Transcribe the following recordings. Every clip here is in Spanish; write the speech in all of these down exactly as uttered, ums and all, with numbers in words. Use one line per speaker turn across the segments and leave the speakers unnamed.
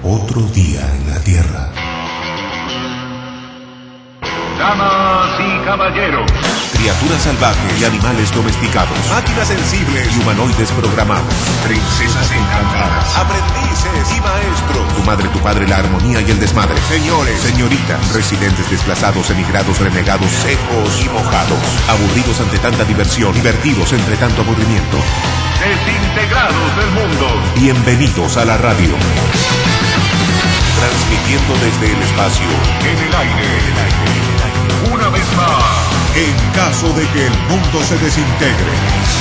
Otro día en la Tierra.
Damas y caballeros,
Criaturas salvajes y animales domesticados. Máquinas sensibles y humanoides programados.
princesas encantadas,
Aprendices y maestros. Tu madre, tu padre, la armonía y el desmadre. Señores, señoritas, residentes desplazados, emigrados, renegados, secos y mojados. Aburridos ante tanta diversión, divertidos entre tanto aburrimiento.
desintegrados del mundo.
Bienvenidos a la radio. Transmitiendo desde el espacio.
En el aire, en el aire, en el aire. Una vez más.
En caso de que el mundo se desintegre.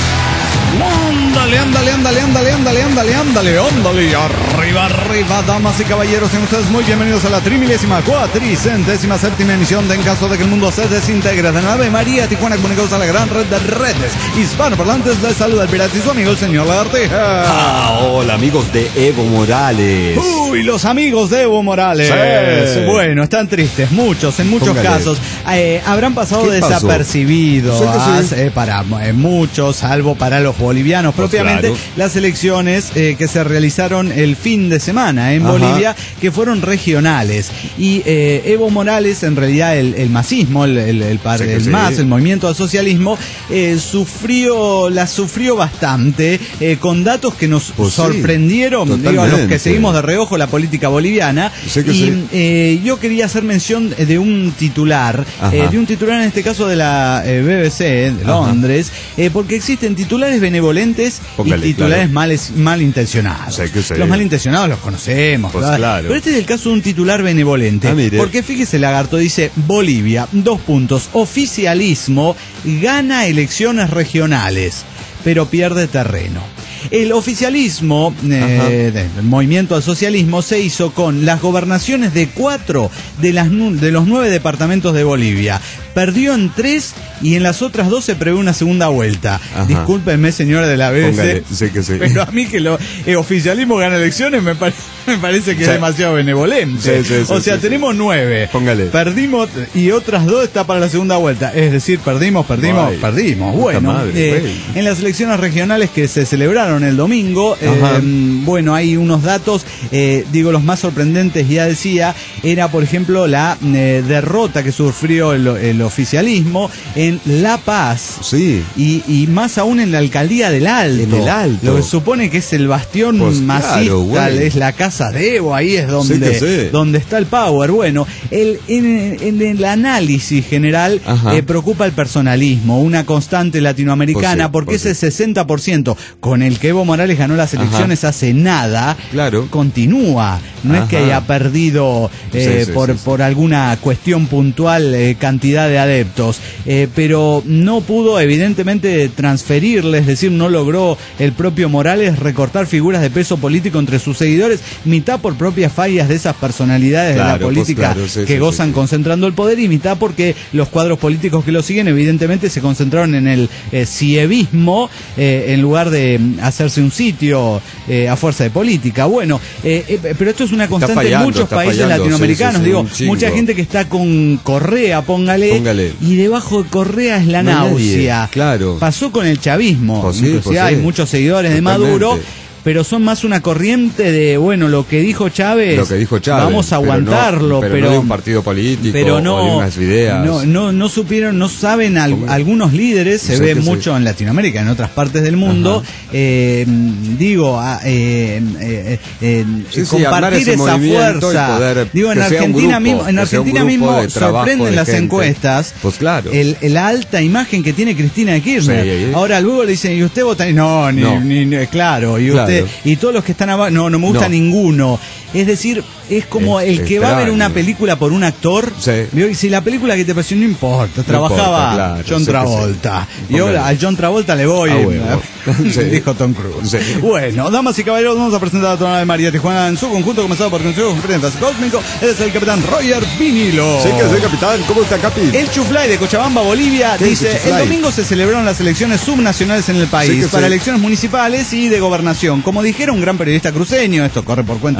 Ándale, ándale, ándale, ándale, ándale, ándale, ándale, ándale, arriba, arriba, damas y caballeros, sean ustedes muy bienvenidos a la trimilésima, cuatricentésima séptima emisión de En Caso de que el Mundo se Desintegre, de Ave María, Tijuana, comunicados a la gran red de redes hispanoparlantes. Les saluda el pirata y su amigo, el señor Lagartija.
Ah, hola, amigos de Evo Morales.
Uy, los amigos de Evo Morales.
Sí.
Bueno, están tristes, muchos, en muchos
Póngale.
casos, eh, habrán pasado
¿Qué pasó?
desapercibidos
Sí que sí.
eh, para eh, muchos, salvo para los bolivianos
Pues
propiamente,
claro.
las elecciones eh, que se realizaron el fin de semana en
Ajá.
Bolivia, que fueron regionales. Y eh, Evo Morales, en realidad el, el masismo, el, el, el, par-
Sí que
el
sí.
MAS, el movimiento al socialismo, eh, sufrió, la sufrió bastante, eh, con datos que nos
Pues sí,
sorprendieron, digo, a los que
totalmente.
seguimos de reojo la política boliviana.
Sí que
y
sí.
eh, yo quería hacer mención de un titular,
Ajá.
eh, de un titular en este caso de la eh, B B C de Londres, eh, porque existen titulares benevolentes
Póngale,
y titulares
claro.
males, malintencionados.
Sí que sí.
Los malintencionados los conocemos,
Pues
¿verdad?
claro.
Pero este es el caso de un titular benevolente.
Ah, mire.
Porque fíjese, Lagarto, dice: Bolivia, dos puntos, oficialismo gana elecciones regionales, pero pierde terreno. El oficialismo eh, del movimiento al socialismo se hizo con las gobernaciones de cuatro de, las, nu- de los nueve departamentos de Bolivia. Perdió en tres y en las otras dos se prevé una segunda vuelta.
Ajá.
Discúlpenme, señora de la B B C,
Póngale, sí que sí.
pero a mí que lo, el oficialismo gana elecciones me, pare- me parece que
Sí.
es demasiado benevolente.
Sí, sí, sí,
o sea,
sí,
tenemos nueve.
Póngale.
Perdimos y otras dos está para la segunda vuelta. Es decir, perdimos, perdimos,
Ay,
perdimos.
puta
Bueno,
madre,
eh,
güey.
en las elecciones regionales que se celebraron el domingo,
Ajá.
eh, bueno, hay unos datos, eh, digo, los más sorprendentes, ya decía, era por ejemplo la eh, derrota que sufrió el, el oficialismo en La Paz.
Sí.
Y, y más aún en la alcaldía del Alto.
En el Alto.
Lo que supone que es el bastión
Pues
masista,
claro, güey.
es la casa de Evo, ahí es donde,
Sí que sí.
donde está el power. Bueno, el, en, en el análisis general
Ajá.
eh, preocupa el personalismo, una constante latinoamericana,
Pues sí,
porque
pues
ese
sí.
sesenta por ciento con el que Evo Morales ganó las elecciones hace nada,
Claro.
continúa. No es que
Ajá.
haya perdido eh,
Sí, sí,
por,
sí, sí.
por alguna cuestión puntual eh, cantidad de adeptos, eh, pero no pudo evidentemente transferirle, es decir, no logró el propio Morales recortar figuras de peso político entre sus seguidores, mitad por propias fallas de esas personalidades de la
Claro, pues
política
claro, sí,
que
sí,
gozan
sí, sí.
concentrando el poder, y mitad porque los cuadros políticos que lo siguen evidentemente se concentraron en el eh, cievismo eh, en lugar de mm, hacerse un sitio eh, a fuerza de política. Bueno, eh, eh, pero esto es una constante
fallando,
en muchos
está
países
fallando,
latinoamericanos.
sí, sí, sí,
Digo,
un chingo.
mucha gente que está con Correa, póngale,
Póngale.
y debajo de Correa es la
No hay nadie,
náusea.
claro.
Pasó con el chavismo.
Pues sí,
Inclusive
pues
hay
sí.
muchos seguidores de
Totalmente.
Maduro, pero son más una corriente de, bueno, lo que dijo Chávez,
Lo que dijo Chávez.
vamos a
pero no-
aguantarlo,
pero,
pero,
no de un partido político
pero no,
o de unas ideas.
no, no, no supieron, no saben, al-
Póngale.
algunos líderes, se
Sí
ve
que sí.
mucho en Latinoamérica, en otras partes del mundo,
Ajá.
eh, digo, a- eh, eh, eh,
Sí, sí, armar
compartir
ese
esa
movimiento y
fuerza.
poder
Digo, en
que sea un
Argentina
grupo,
mismo, en
que sea un
Argentina
grupo
mismo
de trabajo
sorprenden
de
las
gente.
encuestas.
Pues claro.
El, la alta imagen que tiene Cristina Kirchner.
Sí, sí, sí.
Ahora luego le dicen, ¿y usted vota? No, ni,
No.
ni- ni- claro, y
Claro.
usted, y todos los que están abajo, no, no me gusta
No.
ninguno. Es decir, es como
Es
el que va a ver una
extraño.
película por un actor,
Sí.
¿vio? Y si la película que te pareció no importa, trabajaba
importa, claro,
John
sí que
Travolta.
sí.
Y ahora
Póngale.
a John Travolta le voy,
A huevo. Sí.
dijo Tom Cruise.
Sí.
Bueno, damas y caballeros, vamos a presentar a Tonada de María Tijuana en su conjunto, comenzado por Consejo Frentes Cósmico. Él es el capitán Roger Vinilo.
Sí que soy capitán. ¿Cómo está, capi?
El Chuflay de Cochabamba, Bolivia,
¿Qué
dice,
dice
el
Chuflay?
domingo se celebraron las elecciones subnacionales en el país,
Sí que
para
sí.
elecciones municipales y de gobernación. Como dijera un gran periodista cruceño, esto corre por cuenta
Ajá.
del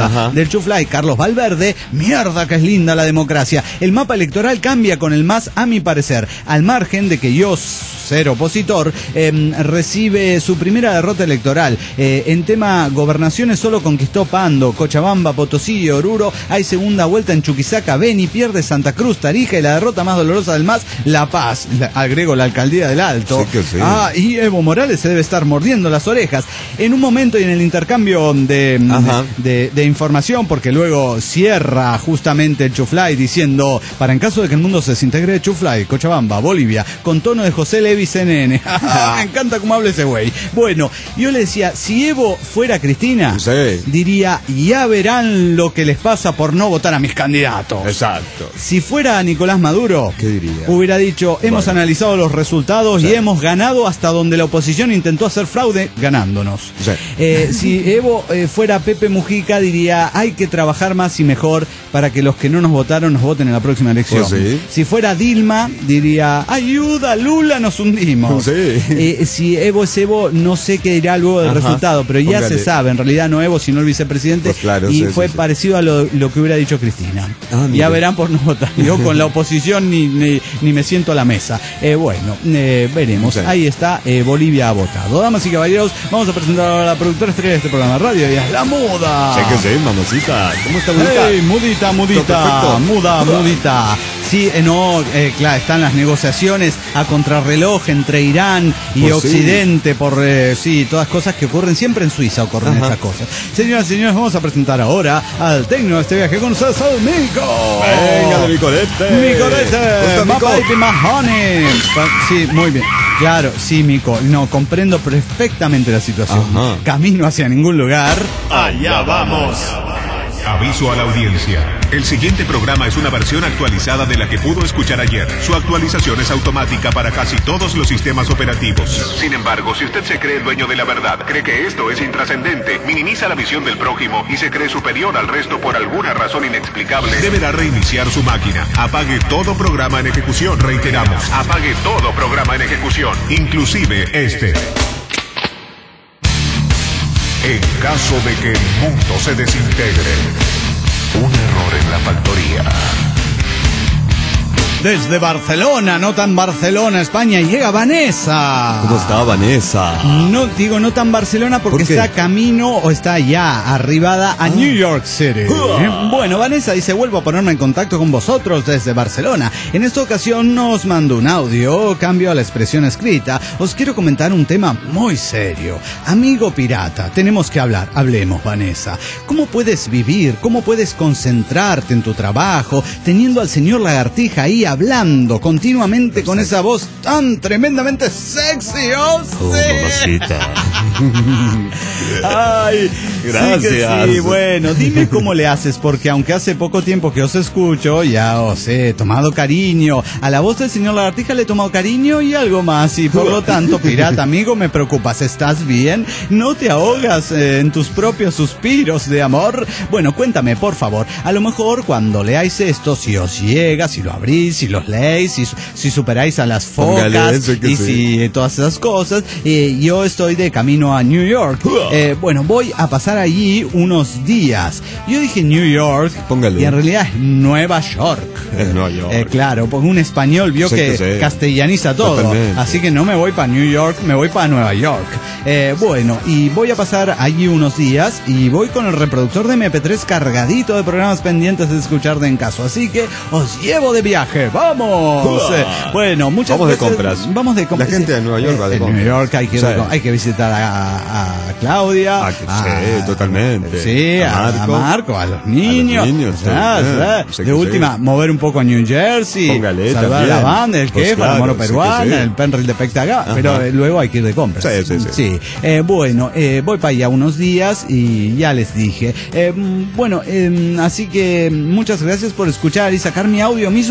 del Chuflay, Carlos Valverde, mierda que es linda la democracia. El mapa electoral cambia con el M A S, a mi parecer, al margen de que yo, ser opositor, eh, recibe su primera derrota electoral. Eh, en tema gobernaciones solo conquistó Pando, Cochabamba, Potosí y Oruro. Hay segunda vuelta en Chuquisaca, Beni, pierde Santa Cruz, Tarija y la derrota más dolorosa del M A S, La Paz. La, agrego la alcaldía del Alto.
Sí que sí.
Ah, y Evo Morales se debe estar mordiendo las orejas. En un momento y en el intercambio de, de, de información, porque luego cierra justamente el Chuflay diciendo, para en caso de que el mundo se desintegre, Chuflay, Cochabamba, Bolivia, con tono de José Levi C N N. Me encanta cómo habla ese güey. Bueno, yo le decía, si Evo fuera Cristina,
sí,
diría, ya verán lo que les pasa por no votar a mis candidatos.
Exacto.
Si fuera Nicolás Maduro,
¿qué diría?
Hubiera dicho, hemos
bueno.
analizado los resultados sí. y hemos ganado hasta donde la oposición intentó hacer fraude, ganándonos.
Sí.
Eh, si Evo eh, fuera Pepe Mujica, diría, hay que trabajar más y mejor para que los que no nos votaron nos voten en la próxima elección.
Pues sí.
Si fuera Dilma, diría, ayuda, Lula, nos hundimos.
Sí.
Eh, si Evo es Evo, no sé qué dirá luego del
Ajá.
resultado, pero ya
Póngale.
se sabe, en realidad no Evo, sino el vicepresidente,
pues claro,
y
sí,
fue
sí, sí.
parecido a lo, lo que hubiera dicho Cristina.
Ah,
ya verán por no votar. Yo con la oposición ni, ni, ni me siento a la mesa. Eh, bueno, eh, veremos. Sí. Ahí está, eh, Bolivia ha votado. Damas y caballeros, vamos a presentar a la productora estrella de este programa de radio, y es la Muda.
Sí que sí, mamacita. ¿Cómo está, Mudita?
Hey, mudita, mudita, muda, mudita. Sí, eh, no, eh, claro, están las negociaciones a contrarreloj entre Irán y
pues
Occidente
sí.
por, eh, sí, todas cosas que ocurren, siempre en Suiza ocurren Ajá. estas cosas. Señoras y señores, vamos a presentar ahora al técnico de este viaje con ustedes, al Mico.
Venga, de Micorete.
Micorete, Mapa y Mahoney. Sí, muy bien. Claro, sí, Mico, no, comprendo perfectamente la situación.
Ajá.
Camino hacia ningún lugar.
Allá vamos. Aviso a la audiencia. El siguiente programa es una versión actualizada de la que pudo escuchar ayer. Su actualización es automática para casi todos los sistemas operativos. Sin embargo, si usted se cree el dueño de la verdad, cree que esto es intrascendente, minimiza la visión del prójimo y se cree superior al resto por alguna razón inexplicable, deberá reiniciar su máquina. Apague todo programa en ejecución. Reiteramos, apague todo programa en ejecución, inclusive este. En caso de que el mundo se desintegre, un error en la factoría.
Desde Barcelona, no tan Barcelona, España, llega Vanessa.
¿Cómo está, Vanessa?
No, digo no tan Barcelona porque
¿Por
está camino o está ya arribada a ah. New York City. Uh. Bueno, Vanessa dice, vuelvo a ponerme en contacto con vosotros desde Barcelona. En esta ocasión nos mando un audio, cambio a la expresión escrita. Os quiero comentar un tema muy serio. Amigo pirata, tenemos que hablar. Hablemos, Vanessa. ¿Cómo puedes vivir? ¿Cómo puedes concentrarte en tu trabajo teniendo al señor Lagartija ahí hablando continuamente Exacto. con esa voz tan tremendamente sexy? ¡Oh,
oh
sí! Ay,
gracias.
Sí, que sí. Bueno, dime cómo le haces, porque aunque hace poco tiempo que os escucho, ya os he tomado cariño. A la voz del señor Lagartija le he tomado cariño y algo más, y por lo tanto, pirata amigo, me preocupas. ¿Estás bien? ¿No te ahogas eh, en tus propios suspiros de amor? Bueno, cuéntame, por favor. A lo mejor cuando leáis esto, si os llega, si lo abrís, si los leéis, si, si superáis a las focas y sí. si todas esas cosas, eh, yo estoy de camino a New York. Eh, bueno, voy a pasar allí unos días. Yo dije New York
Póngale.
y en realidad es Nueva York.
Es Nueva York.
Eh, claro, porque un español vio sí, que, que castellaniza todo. Totalmente. Así que no me voy para New York, me voy para Nueva York. Eh, bueno, y voy a pasar allí unos días y voy con el reproductor de eme pe tres cargadito de programas pendientes de escuchar de en caso. Así que os llevo de viaje. ¡Vamos! Eh, bueno, muchas
Vamos
veces,
de compras.
Vamos de compras.
La gente de Nueva York
eh,
va de
en
compras.
New York hay que, sí. hay que visitar a, a Claudia.
Ah, que, a, sí, totalmente.
Sí, a, a, Marco, a Marco, a los niños. A los niños, ¿sabes? Sí, sí. De última, sí. mover un poco a New Jersey.
Póngale,
salvar
también.
a la banda, el
pues
que,
claro,
la mono peruana, sí, sí. el Penril de Pectagá. Pero eh, luego hay que ir de compras.
Sí, sí, sí.
sí. Eh, bueno, eh, voy para allá unos días y ya les dije. Eh, bueno, eh, así que muchas gracias por escuchar y sacar mi audio. Me hizo muchísima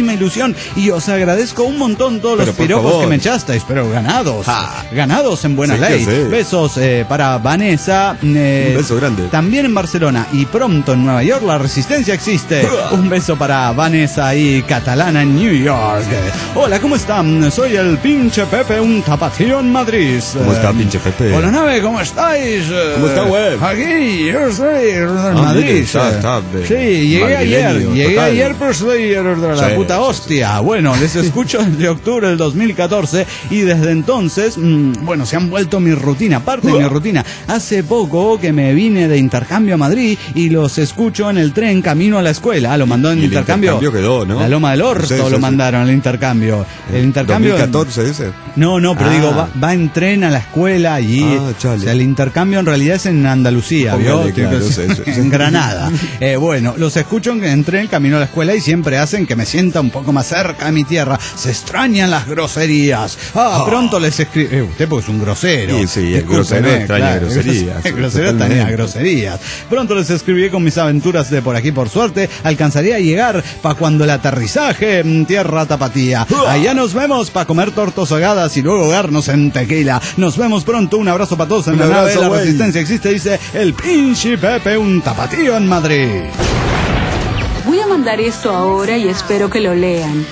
muchísima ilusión y os agradezco un montón todos
Pero
los
por
piropos
favor.
que me echasteis, pero ganados.
Ah.
Ganados en buena
Sí,
ley.
que sí.
Besos eh, para Vanessa. eh,
Un beso grande.
También en Barcelona y pronto en Nueva York la resistencia existe. Un beso para Vanessa y Catalana en New York. Hola, ¿cómo están? Soy el pinche Pepe, un tapatío en Madrid.
¿Cómo está, pinche Pepe?
Hola, nave, ¿cómo estáis?
¿Cómo está, güey?
Aquí, yo soy de
Ah,
Madrid.
mire, está- está de-
Sí, llegué ayer.
madrileño,
Llegué
total.
ayer, pero soy de la
Sí,
puta
sí,
hostia. Bueno, les escucho desde octubre del dos mil catorce y desde entonces, mmm, bueno, se han vuelto mi rutina, parte de mi rutina. Hace poco que me vine de intercambio a Madrid y los escucho en el tren camino a la escuela. Ah, lo mandó en
Y el
intercambio.
intercambio quedó, ¿no?
La Loma del Orto
Sí, sí,
lo
sí.
mandaron al intercambio. El intercambio.
¿dos mil catorce dice?
No, no, pero
Ah.
digo, va, va en tren a la escuela allí.
Ah, chale.
O sea, el intercambio en realidad es en Andalucía,
Póngale,
¿vio?
claro,
Que-
sí, sí, sí.
en Granada. Eh, bueno, los escucho en, en tren camino a la escuela y siempre hacen que me sienta un poco más cerca de mi tierra. Se extrañan las groserías. Ah, pronto les escribe. Eh, usted porque es un grosero.
Sí, sí, el
Discúlpeme,
grosero extraña groserías,
El grosero
totalmente.
extraña groserías. Pronto les escribí con mis aventuras de por aquí, por suerte. Alcanzaría a llegar para cuando el aterrizaje en tierra tapatía. Allá nos vemos para comer tortas ahogadas y luego ahogarnos en tequila. Nos vemos pronto. Un abrazo para todos en
Un
la nave.
abrazo,
La
güey.
resistencia existe, dice el pinche Pepe, un tapatío en Madrid.
Voy a mandar esto ahora y espero que lo lean.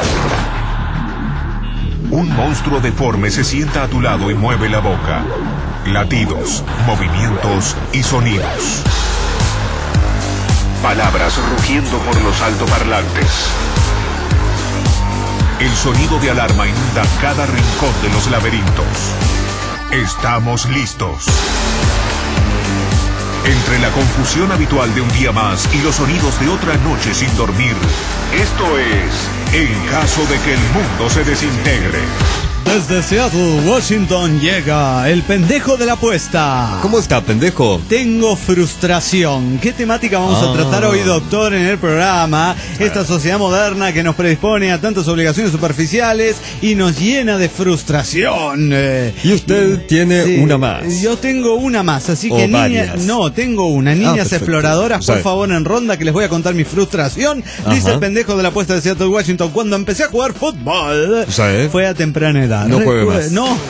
Un monstruo deforme se sienta a tu lado y mueve la boca. Latidos, movimientos y sonidos. Palabras rugiendo por los altoparlantes. El sonido de alarma inunda cada rincón de los laberintos. Estamos listos. Entre la confusión habitual de un día más y los sonidos de otra noche sin dormir, esto es En caso de que el mundo se desintegre.
Desde Seattle, Washington, llega el pendejo de la apuesta.
¿Cómo está, pendejo?
Tengo frustración. ¿Qué temática vamos
Ah.
a tratar hoy, doctor, en el programa? Esta sociedad moderna que nos predispone a tantas obligaciones superficiales y nos llena de frustración. Eh,
Y usted tiene
sí,
una más.
Yo tengo una más, así
O
que niña,
varias.
no, tengo una. Niñas
perfecto.
exploradoras, por
Sí.
favor, en ronda, que les voy a contar mi frustración. Dice
Ajá.
el pendejo de la apuesta de Seattle, Washington, cuando empecé a jugar fútbol,
Sí.
fue a temprana edad.
No juegue
Recuer-
más.
No.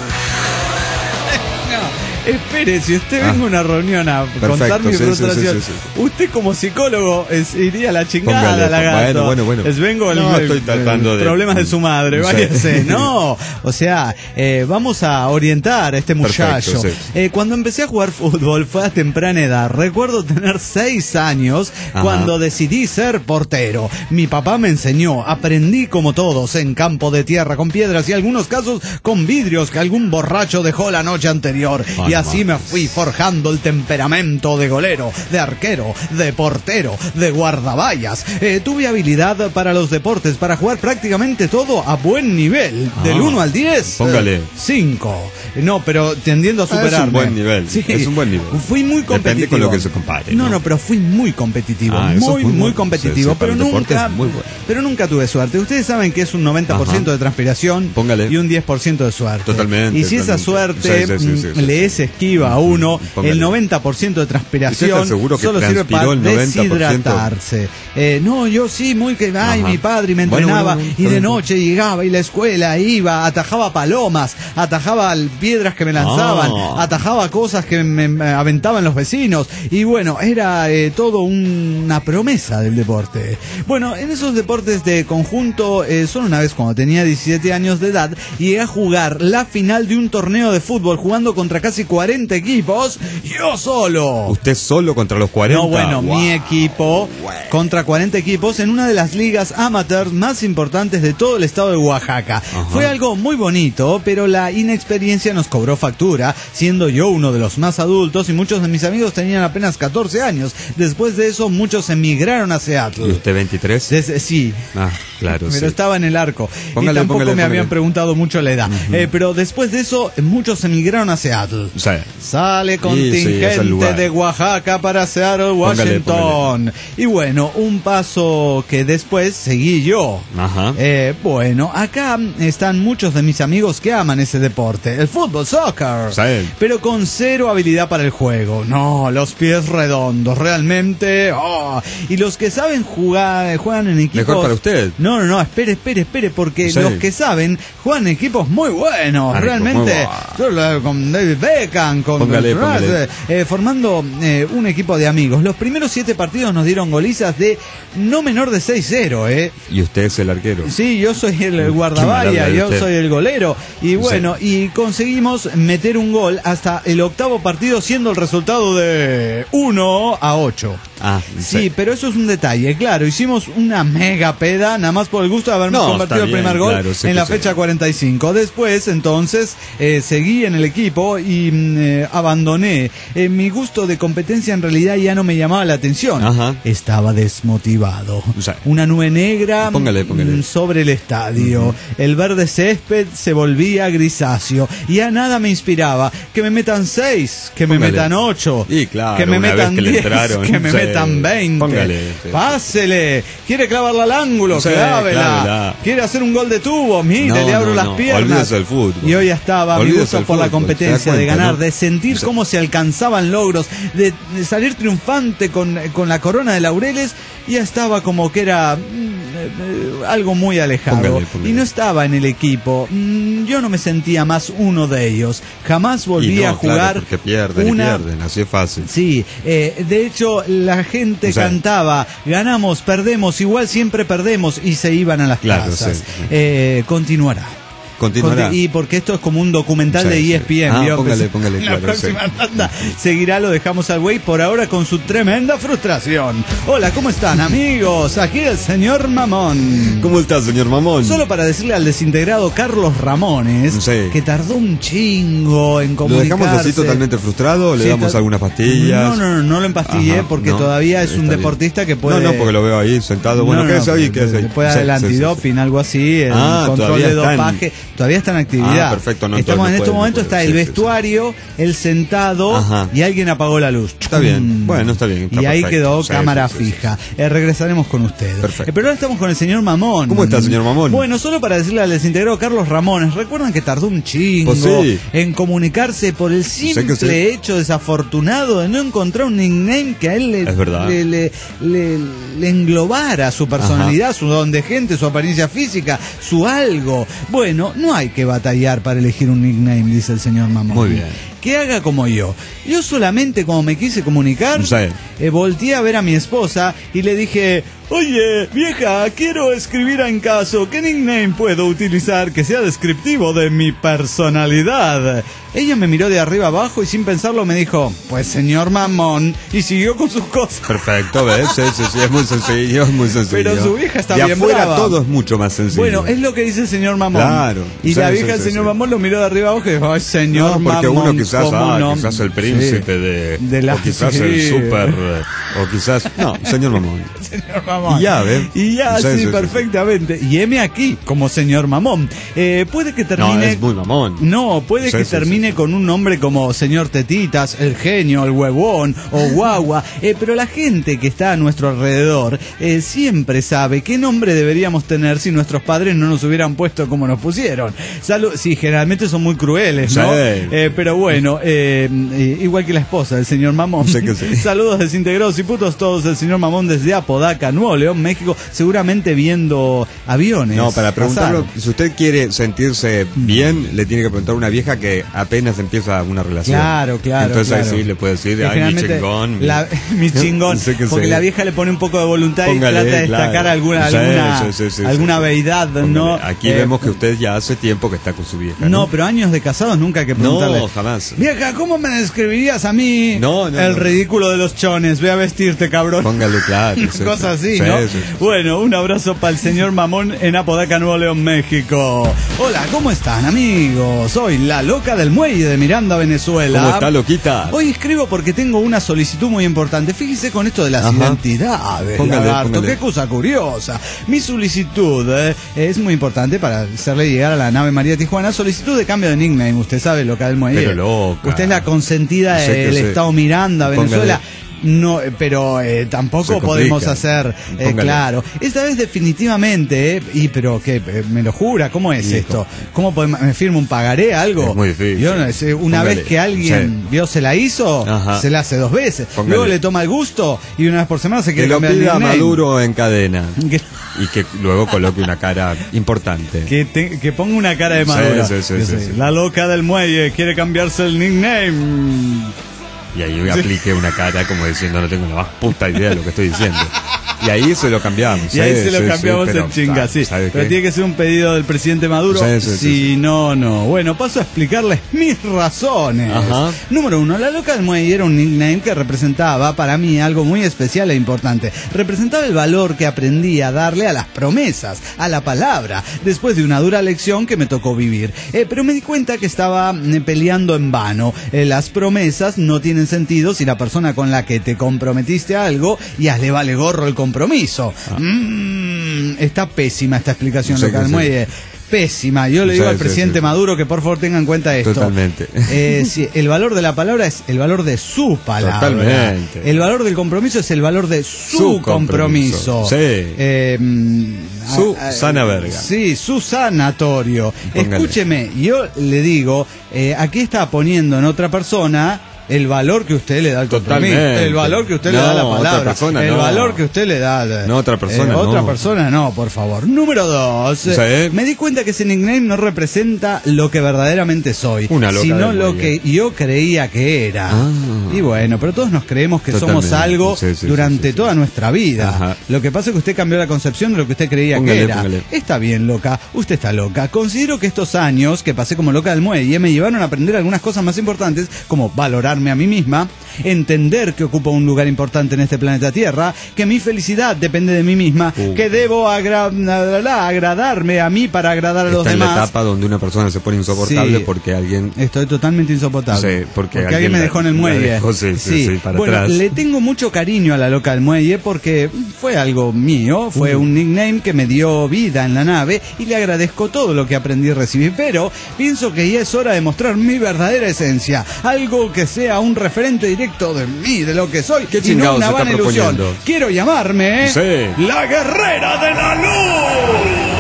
Espere, si usted
Ah.
venga a una reunión a contar mi
sí, sí,
frustración,
sí, sí, sí.
usted como psicólogo es, iría a la chingada,
Póngale,
la gato.
bueno, bueno, bueno.
Es vengo el,
No,
el-
estoy tratando
el
de-
problemas de su madre,
Sí.
váyase. No, o sea, eh, vamos a orientar a este muchacho.
Perfecto, sí.
Eh, cuando empecé a jugar fútbol fue a temprana edad. Recuerdo tener seis años
Ajá.
cuando decidí ser portero. Mi papá me enseñó, aprendí como todos en campo de tierra con piedras y en algunos casos con vidrios que algún borracho dejó la noche anterior.
Ay,
y así
mamá.
me fui forjando el temperamento de golero, de arquero, de portero, de guardaballas. Eh, tuve habilidad para los deportes, para jugar prácticamente todo a buen nivel. Del
Ah,
uno al diez,
póngale.
cinco. No, pero tendiendo a
Ah, es un
superarme.
buen nivel, es un buen nivel.
Fui muy
Depende
competitivo.
con lo que se compare,
No,
¿no?
no, pero fui muy competitivo.
Ah, eso
muy,
es muy
muy
bueno.
competitivo.
Sí, sí, para
pero
el deporte
nunca,
es muy bueno.
pero nunca tuve suerte. Ustedes saben que es un noventa por ciento
Ajá.
de transpiración
Póngale.
y un diez por ciento de suerte.
Totalmente,
Y si esa
totalmente.
suerte
Sí, sí, sí, sí,
mm,
sí.
le es esquiva a uno,
Póngale.
el noventa por ciento de
¿Usted
transpiración
está seguro que
solo sirve para
transpiró el noventa por ciento?
deshidratarse. Eh, no, yo sí, muy que... Ay,
Ajá.
mi padre me
Bueno,
entrenaba
bueno, bueno,
y
está
de
bien.
noche llegaba y la escuela iba, atajaba palomas, atajaba piedras que me lanzaban,
Ah.
atajaba cosas que me, me aventaban los vecinos y bueno, era eh, todo un- una promesa del deporte. Bueno, en esos deportes de conjunto, eh, solo una vez cuando tenía diecisiete años de edad, llegué a jugar la final de un torneo de fútbol jugando contra casi cuarenta equipos, yo solo.
¿Usted solo contra los cuarenta?
No, bueno,
Wow.
mi equipo contra cuarenta equipos en una de las ligas amateurs más importantes de todo el estado de Oaxaca. Fue algo muy bonito, pero la inexperiencia nos cobró factura, siendo yo uno de los más adultos y muchos de mis amigos tenían apenas catorce años. Después de eso, muchos emigraron a
¿Y
Seattle.
usted veintitrés?
Des- sí,
Ah, claro,
pero
sí.
estaba en el arco.
Póngale,
y tampoco
póngale,
me habían
póngale.
preguntado mucho la edad. Eh, pero después de eso, muchos emigraron a Seattle.
Sí.
Sale
Sí, sí,
contingente
es el lugar.
de Oaxaca para Seattle,
Póngale,
Washington. Y bueno, un paso que después seguí yo.
Ajá.
Eh, bueno, acá están muchos de mis amigos que aman ese deporte, el fútbol, soccer.
Sí.
Pero con cero habilidad para el juego. No, los pies redondos, realmente. Oh. Y los que saben jugar, juegan en equipos.
Mejor para usted.
No, No, no, no, espere, espere, espere, porque
Sí.
los que saben juegan equipos muy buenos,
Ah,
realmente.
muy
Yo lo- con David Beckham, con
Póngale,
con-
póngale.
eh, formando eh, un equipo de amigos. Los primeros siete partidos nos dieron golizas de no menor de seis cero, ¿eh?
Y usted es el arquero.
Sí, yo soy el
Qué
guardaballa,
maravilla
yo
usted.
soy el golero. Y bueno, y conseguimos meter un gol hasta el octavo partido, siendo el resultado de uno a ocho.
Ah,
Sí, pero eso es un detalle, claro, hicimos una mega peda, nada más por el gusto de haber
No,
convertido
está
el
bien,
primer gol
claro, sé
en
que
la
sí.
fecha cuarenta y cinco. Después, entonces, eh, seguí en el equipo y mm, eh, abandoné. Eh, mi gusto de competencia en realidad ya no me llamaba la atención.
Ajá.
Estaba desmotivado.
O sea,
Una nube negra
póngale, póngale.
mm, sobre el estadio. El verde césped se volvía grisáceo. Ya nada me inspiraba. Que me metan seis, que me
Póngale.
metan ocho,
Y claro,
que me
una vez
metan
que le
diez,
entraron,
que me
sí.
metan veinte.
Póngale, sí.
Pásele. Quiere clavarla al ángulo,
Sí,
clávela.
clávela.
Quiere hacer un gol de tubo, mire,
No,
le abro
no,
las
no.
piernas.
Olvídese del fútbol.
Y hoy estaba mi
Olvídese
gusto
del
por la
fútbol,
competencia,
¿se da
de
cuenta,
ganar,
no?
de sentir
O sea,
cómo se alcanzaban logros, de, de salir triunfante con, con la corona de laureles. Ya estaba como que era mm, eh, eh, algo muy alejado.
Póngale, póngale.
Y no estaba en el equipo. Mm, yo no me sentía más uno de ellos. Jamás volví
Y no,
a jugar
claro, porque pierden
una
y pierden, así es fácil.
Sí, eh, de hecho la gente
O sea,
cantaba, ganamos, perdemos, igual siempre perdemos, y se iban a las
Claro,
casas.
sí, sí.
Eh, continuará.
Continuará.
Conti- Y porque esto es como un documental
Sí,
de
sí.
E S P N.
Ah,
¿vio?
póngale,
Pues,
póngale,
en la
claro,
próxima
sí.
tanda seguirá, lo dejamos al güey por ahora con su tremenda frustración. Hola, ¿cómo están, amigos? Aquí el señor Mamón.
¿Cómo está, señor Mamón?
Solo para decirle al desintegrado Carlos Ramones
Sí.
que tardó un chingo en
¿Lo
comunicarse.
dejamos así totalmente frustrado o le
Sí,
damos
ta-
algunas pastillas?
No, no, no, no lo empastillé
Ajá,
porque
no,
todavía es un
está bien.
deportista que puede...
No, no, porque lo veo ahí sentado. Bueno,
No, no,
quédese
no,
ahí,
que-
quédese ahí.
que puede
Sí,
el
sí, sí,
antidoping,
sí.
algo así, el
Ah,
control
todavía
de
está en-
dopaje, todavía está en actividad.
Ah, perfecto, no,
Estamos
entonces
en
no
este
puede, no
momento,
puede.
está
Sí,
el
sí, sí.
vestuario, el sentado,
Ajá.
y alguien apagó la luz.
Está bien, bueno, está bien, está
y ahí
perfecto.
quedó
Sí,
cámara
sí, sí, sí,
fija. Eh, regresaremos con ustedes.
Perfecto.
Eh, pero ahora estamos con el señor Mamón.
¿Cómo está, señor Mamón?
Bueno, solo para decirle al desintegrado Carlos Ramones, recuerdan que tardó un chingo
Pues sí.
en comunicarse por el simple
que sí.
hecho desafortunado de no encontrar un nickname que a él le,
Es verdad.
le, le- le- le englobara su personalidad, su don de gente, su apariencia física, su algo. Bueno, no hay que batallar para elegir un nickname, dice el señor Mamón.
Muy bien.
Que haga como yo. Yo solamente, como me quise comunicar,
Sí.
eh, volteé a ver a mi esposa y le dije: oye, vieja, quiero escribir en caso. ¿Qué nickname puedo utilizar que sea descriptivo de mi personalidad? Ella me miró de arriba abajo y sin pensarlo me dijo: pues señor Mamón, y siguió con sus cosas.
Perfecto, ¿ves? Sí, sí, sí, es muy sencillo, es muy sencillo.
Pero su vieja está
de
bien
afuera
brava.
todo es mucho más sencillo.
Bueno, es lo que dice el señor Mamón.
Claro.
Y
Sí,
la
sí,
vieja del
sí,
señor
sí.
Mamón lo miró de arriba abajo y dijo: ay, señor
No, porque
Mamón,
uno quizás,
¿cómo
ah,
no?
quizás el príncipe
Sí.
de,
De la-
o quizás
sí.
el súper, eh, o quizás, no, señor Mamón.
Señor Mamón.
Y ya, ¿ve?
Y ya,
Sí,
sí,
sí, sí,
perfectamente. Y heme aquí, como señor Mamón. Eh, puede que termine...
No, es muy mamón.
No, puede
Sí,
que
sí,
termine
sí, sí.
con un nombre como señor Tetitas, el genio, el huevón o guagua. Eh, pero la gente que está a nuestro alrededor eh, siempre sabe qué nombre deberíamos tener si nuestros padres no nos hubieran puesto como nos pusieron. Salu- sí, generalmente son muy crueles, ¿no?
Sí.
Eh, pero bueno, eh, eh, igual que la esposa del señor Mamón.
Sé que sí.
Saludos desintegrados y putos todos, el señor Mamón desde Apodaca, Nuevo León, México, seguramente viendo aviones.
No, para preguntarlo,
pasar.
si usted quiere sentirse bien, le tiene que preguntar a una vieja que apenas empieza una relación.
Claro, claro.
Entonces
claro.
ahí sí le puede decir,
Que
ay, mi
generalmente
chingón. mi-
la- mi chingón.
Sé que
porque
sí.
la vieja le pone un poco de voluntad
Póngale,
y trata de destacar
claro.
alguna,
Sí,
alguna,
sí, sí, sí,
alguna
sí, sí.
beidad,
Póngale,
¿no?
Aquí
Eh,
vemos que usted ya hace tiempo que está con su vieja.
No,
No,
pero años de casados nunca hay que preguntarle.
No, jamás.
Vieja, ¿cómo me describirías a mí?
No, no,
El
no.
ridículo de los chones. Ve a vestirte, cabrón.
Póngale, claro.
Una
sí,
cosa
sí.
así,
Sí,
¿no?
sí, sí.
Bueno, un abrazo para el señor Mamón en Apodaca, Nuevo León, México. Hola, ¿cómo están, amigos? Soy la loca del muelle de Miranda, Venezuela.
¿Cómo está, loquita?
Hoy escribo porque tengo una solicitud muy importante. Fíjese con esto de las
Ajá.
identidades,
Póngale,
lagarto.
póngale.
Qué cosa curiosa. Mi solicitud eh, es muy importante para hacerle llegar a la nave María Tijuana. Solicitud de cambio de nickname. Usted sabe, loca del muelle.
Pero loca.
Usted es la consentida
Sé que
del
sé.
Estado Miranda,
Póngale.
Venezuela. no, pero eh, tampoco podemos hacer, eh, claro. Esta vez definitivamente, eh, y pero que eh, me lo jura, ¿cómo es Hijo. esto? ¿Cómo podemos, me firmo un pagaré, algo?
Es muy difícil.
Yo, no, sé, una Póngale. vez que alguien sí. vio se la hizo, Ajá. se la hace dos veces. Póngale. Luego le toma el gusto y una vez por semana se quiere
que
cambiar
lo pida
el nickname.
Maduro en cadena. Que... y que luego coloque una cara importante.
Que, te, que ponga una cara de Maduro.
Sí, sí, sí, sí, sí.
La loca del muelle quiere cambiarse el nickname.
Y ahí sí. aplique una cara como diciendo no tengo la más puta idea de lo que estoy diciendo. Y ahí se lo cambiamos.
Y ahí
sí,
se lo
sí,
cambiamos
sí,
en chinga, sí.
¿sabe
Pero
qué?
tiene que ser un pedido del presidente Maduro.
Sí, sí,
si
sí, sí.
no, no. Bueno, paso a explicarles mis razones.
Ajá.
Número uno, la loca del muelle era un nickname que representaba para mí algo muy especial e importante. Representaba el valor que aprendí a darle a las promesas, a la palabra, después de una dura lección que me tocó vivir. Eh, pero me di cuenta que estaba eh, peleando en vano. Eh, las promesas no tienen sentido si la persona con la que te comprometiste a algo ya le vale gorro el compromiso. Ah. Mm, está pésima esta explicación, loca del muelle. Pésima. Yo le digo sí, al presidente sí, sí. Maduro que por favor tenga en cuenta esto.
Totalmente.
Eh, sí, el valor de la palabra es el valor de su palabra.
Totalmente.
El valor del compromiso es el valor de su, su compromiso.
compromiso. Sí.
Eh,
su
a, a,
sana verga.
Sí, su sanatorio. Póngale. Escúcheme, yo le digo, eh, aquí está poniendo en otra persona el valor que usted le da al compromiso, el valor que usted
no,
le da a la palabra,
otra persona,
el
no.
valor que usted le da a,
no otra persona,
eh, otra
no.
persona no, por favor. Número dos,
¿Sí?
me di cuenta que ese nickname no representa lo que verdaderamente soy,
Una loca
sino lo que yo creía que era.
Ah.
Y bueno, pero todos nos creemos que
Totalmente.
somos algo
sí, sí,
durante
sí, sí,
toda
sí.
nuestra vida.
Ajá.
Lo que pasa es que usted cambió la concepción de lo que usted creía
póngale,
que era.
Póngale.
Está bien, loca, usted está loca. Considero que estos años que pasé como loca del muelle me llevaron a aprender algunas cosas más importantes, como valorarme a mí misma, entender que ocupo un lugar importante en este planeta Tierra, que mi felicidad depende de mí misma, uh. que debo agra agradarme a mí para agradar a
Está
los
en
demás.
la etapa donde una persona se pone insoportable sí. porque alguien...
Estoy totalmente insoportable.
Sí, porque,
porque alguien, alguien me dejó en el muelle.
Dejó, sí, sí, sí, sí, para
bueno,
atrás.
le tengo mucho cariño a la loca del muelle porque fue algo mío, fue uh. un nickname que me dio vida en la nave y le agradezco todo lo que aprendí y recibí, pero pienso que ya es hora de mostrar mi verdadera esencia, algo que sea un referente directo de mí, de lo que soy,
¿Qué
y no una vana ilusión. Quiero llamarme
sí.
la guerrera de la luz.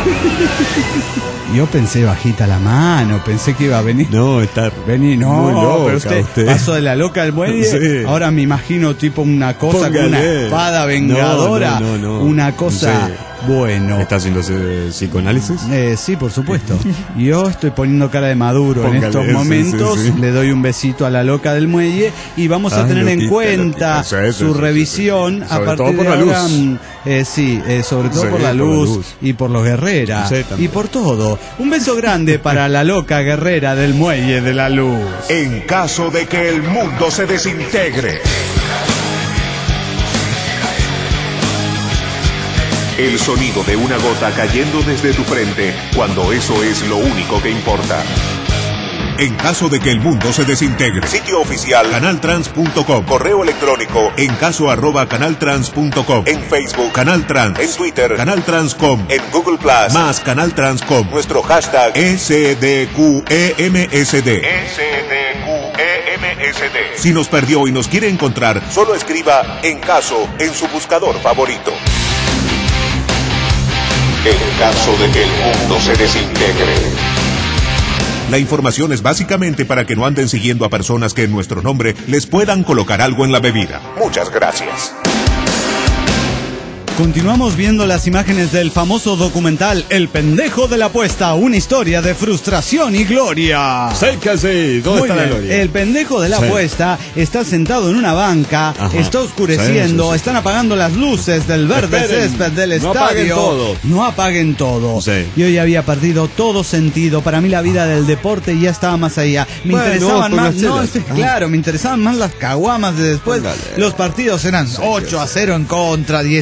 Yo pensé bajita la mano, pensé que iba a venir.
No, está
Vení, no,
muy loca
pero usted,
usted
pasó de la loca al muelle. Sí. Ahora me imagino tipo una cosa
Póngale.
con una espada vengadora,
no, no, no, no.
una cosa.
Sí.
Bueno.
¿Está haciendo psicoanálisis?
Eh, sí, por supuesto. Yo estoy poniendo cara de Maduro Póngale, en estos momentos. Sí, sí, sí. Le doy un besito a la loca del muelle y vamos a Ay, tener loquita, en cuenta loquita. Sí, sí, su sí, revisión sí, sí. a partir de ahora. Eh, sí, eh, sobre todo sí, por, la por luz, la luz y por los guerreras sí, y por todo. Un beso grande para la loca guerrera del muelle de la luz.
En caso de que el mundo se desintegre, el sonido de una gota cayendo desde tu frente cuando eso es lo único que importa. En caso de que el mundo se desintegre. Sitio oficial canaltrans punto com. Correo electrónico en caso arroba canaltrans punto com. En Facebook Canal Trans. En Twitter Canal Trans punto com. En Google Plus más Canal Trans punto com. Nuestro hashtag S D Q E M S D. S D Q E M S D. Si nos perdió y nos quiere encontrar, solo escriba en caso en su buscador favorito. En caso de que el mundo se desintegre. La información es básicamente para que no anden siguiendo a personas que en nuestro nombre les puedan colocar algo en la bebida. Muchas gracias.
Continuamos viendo las imágenes del famoso documental El pendejo de la apuesta, una historia de frustración y gloria.
Sí que sí, ¿dónde
Muy
está
bien.
la gloria?
El pendejo de la
sí.
apuesta está sentado en una banca, Ajá. está oscureciendo, sí, sí, sí. están apagando las luces del verde
Esperen,
césped del
no
estadio.
Apaguen todo.
No apaguen todo.
Sí.
Yo ya había perdido todo sentido. Para mí la vida del deporte ya estaba más allá. Me
bueno,
interesaban más, no,
ah.
claro, me interesaban más las caguamas de después.
Póngale.
Los partidos eran
sí,
ocho a cero en contra, dieciséis a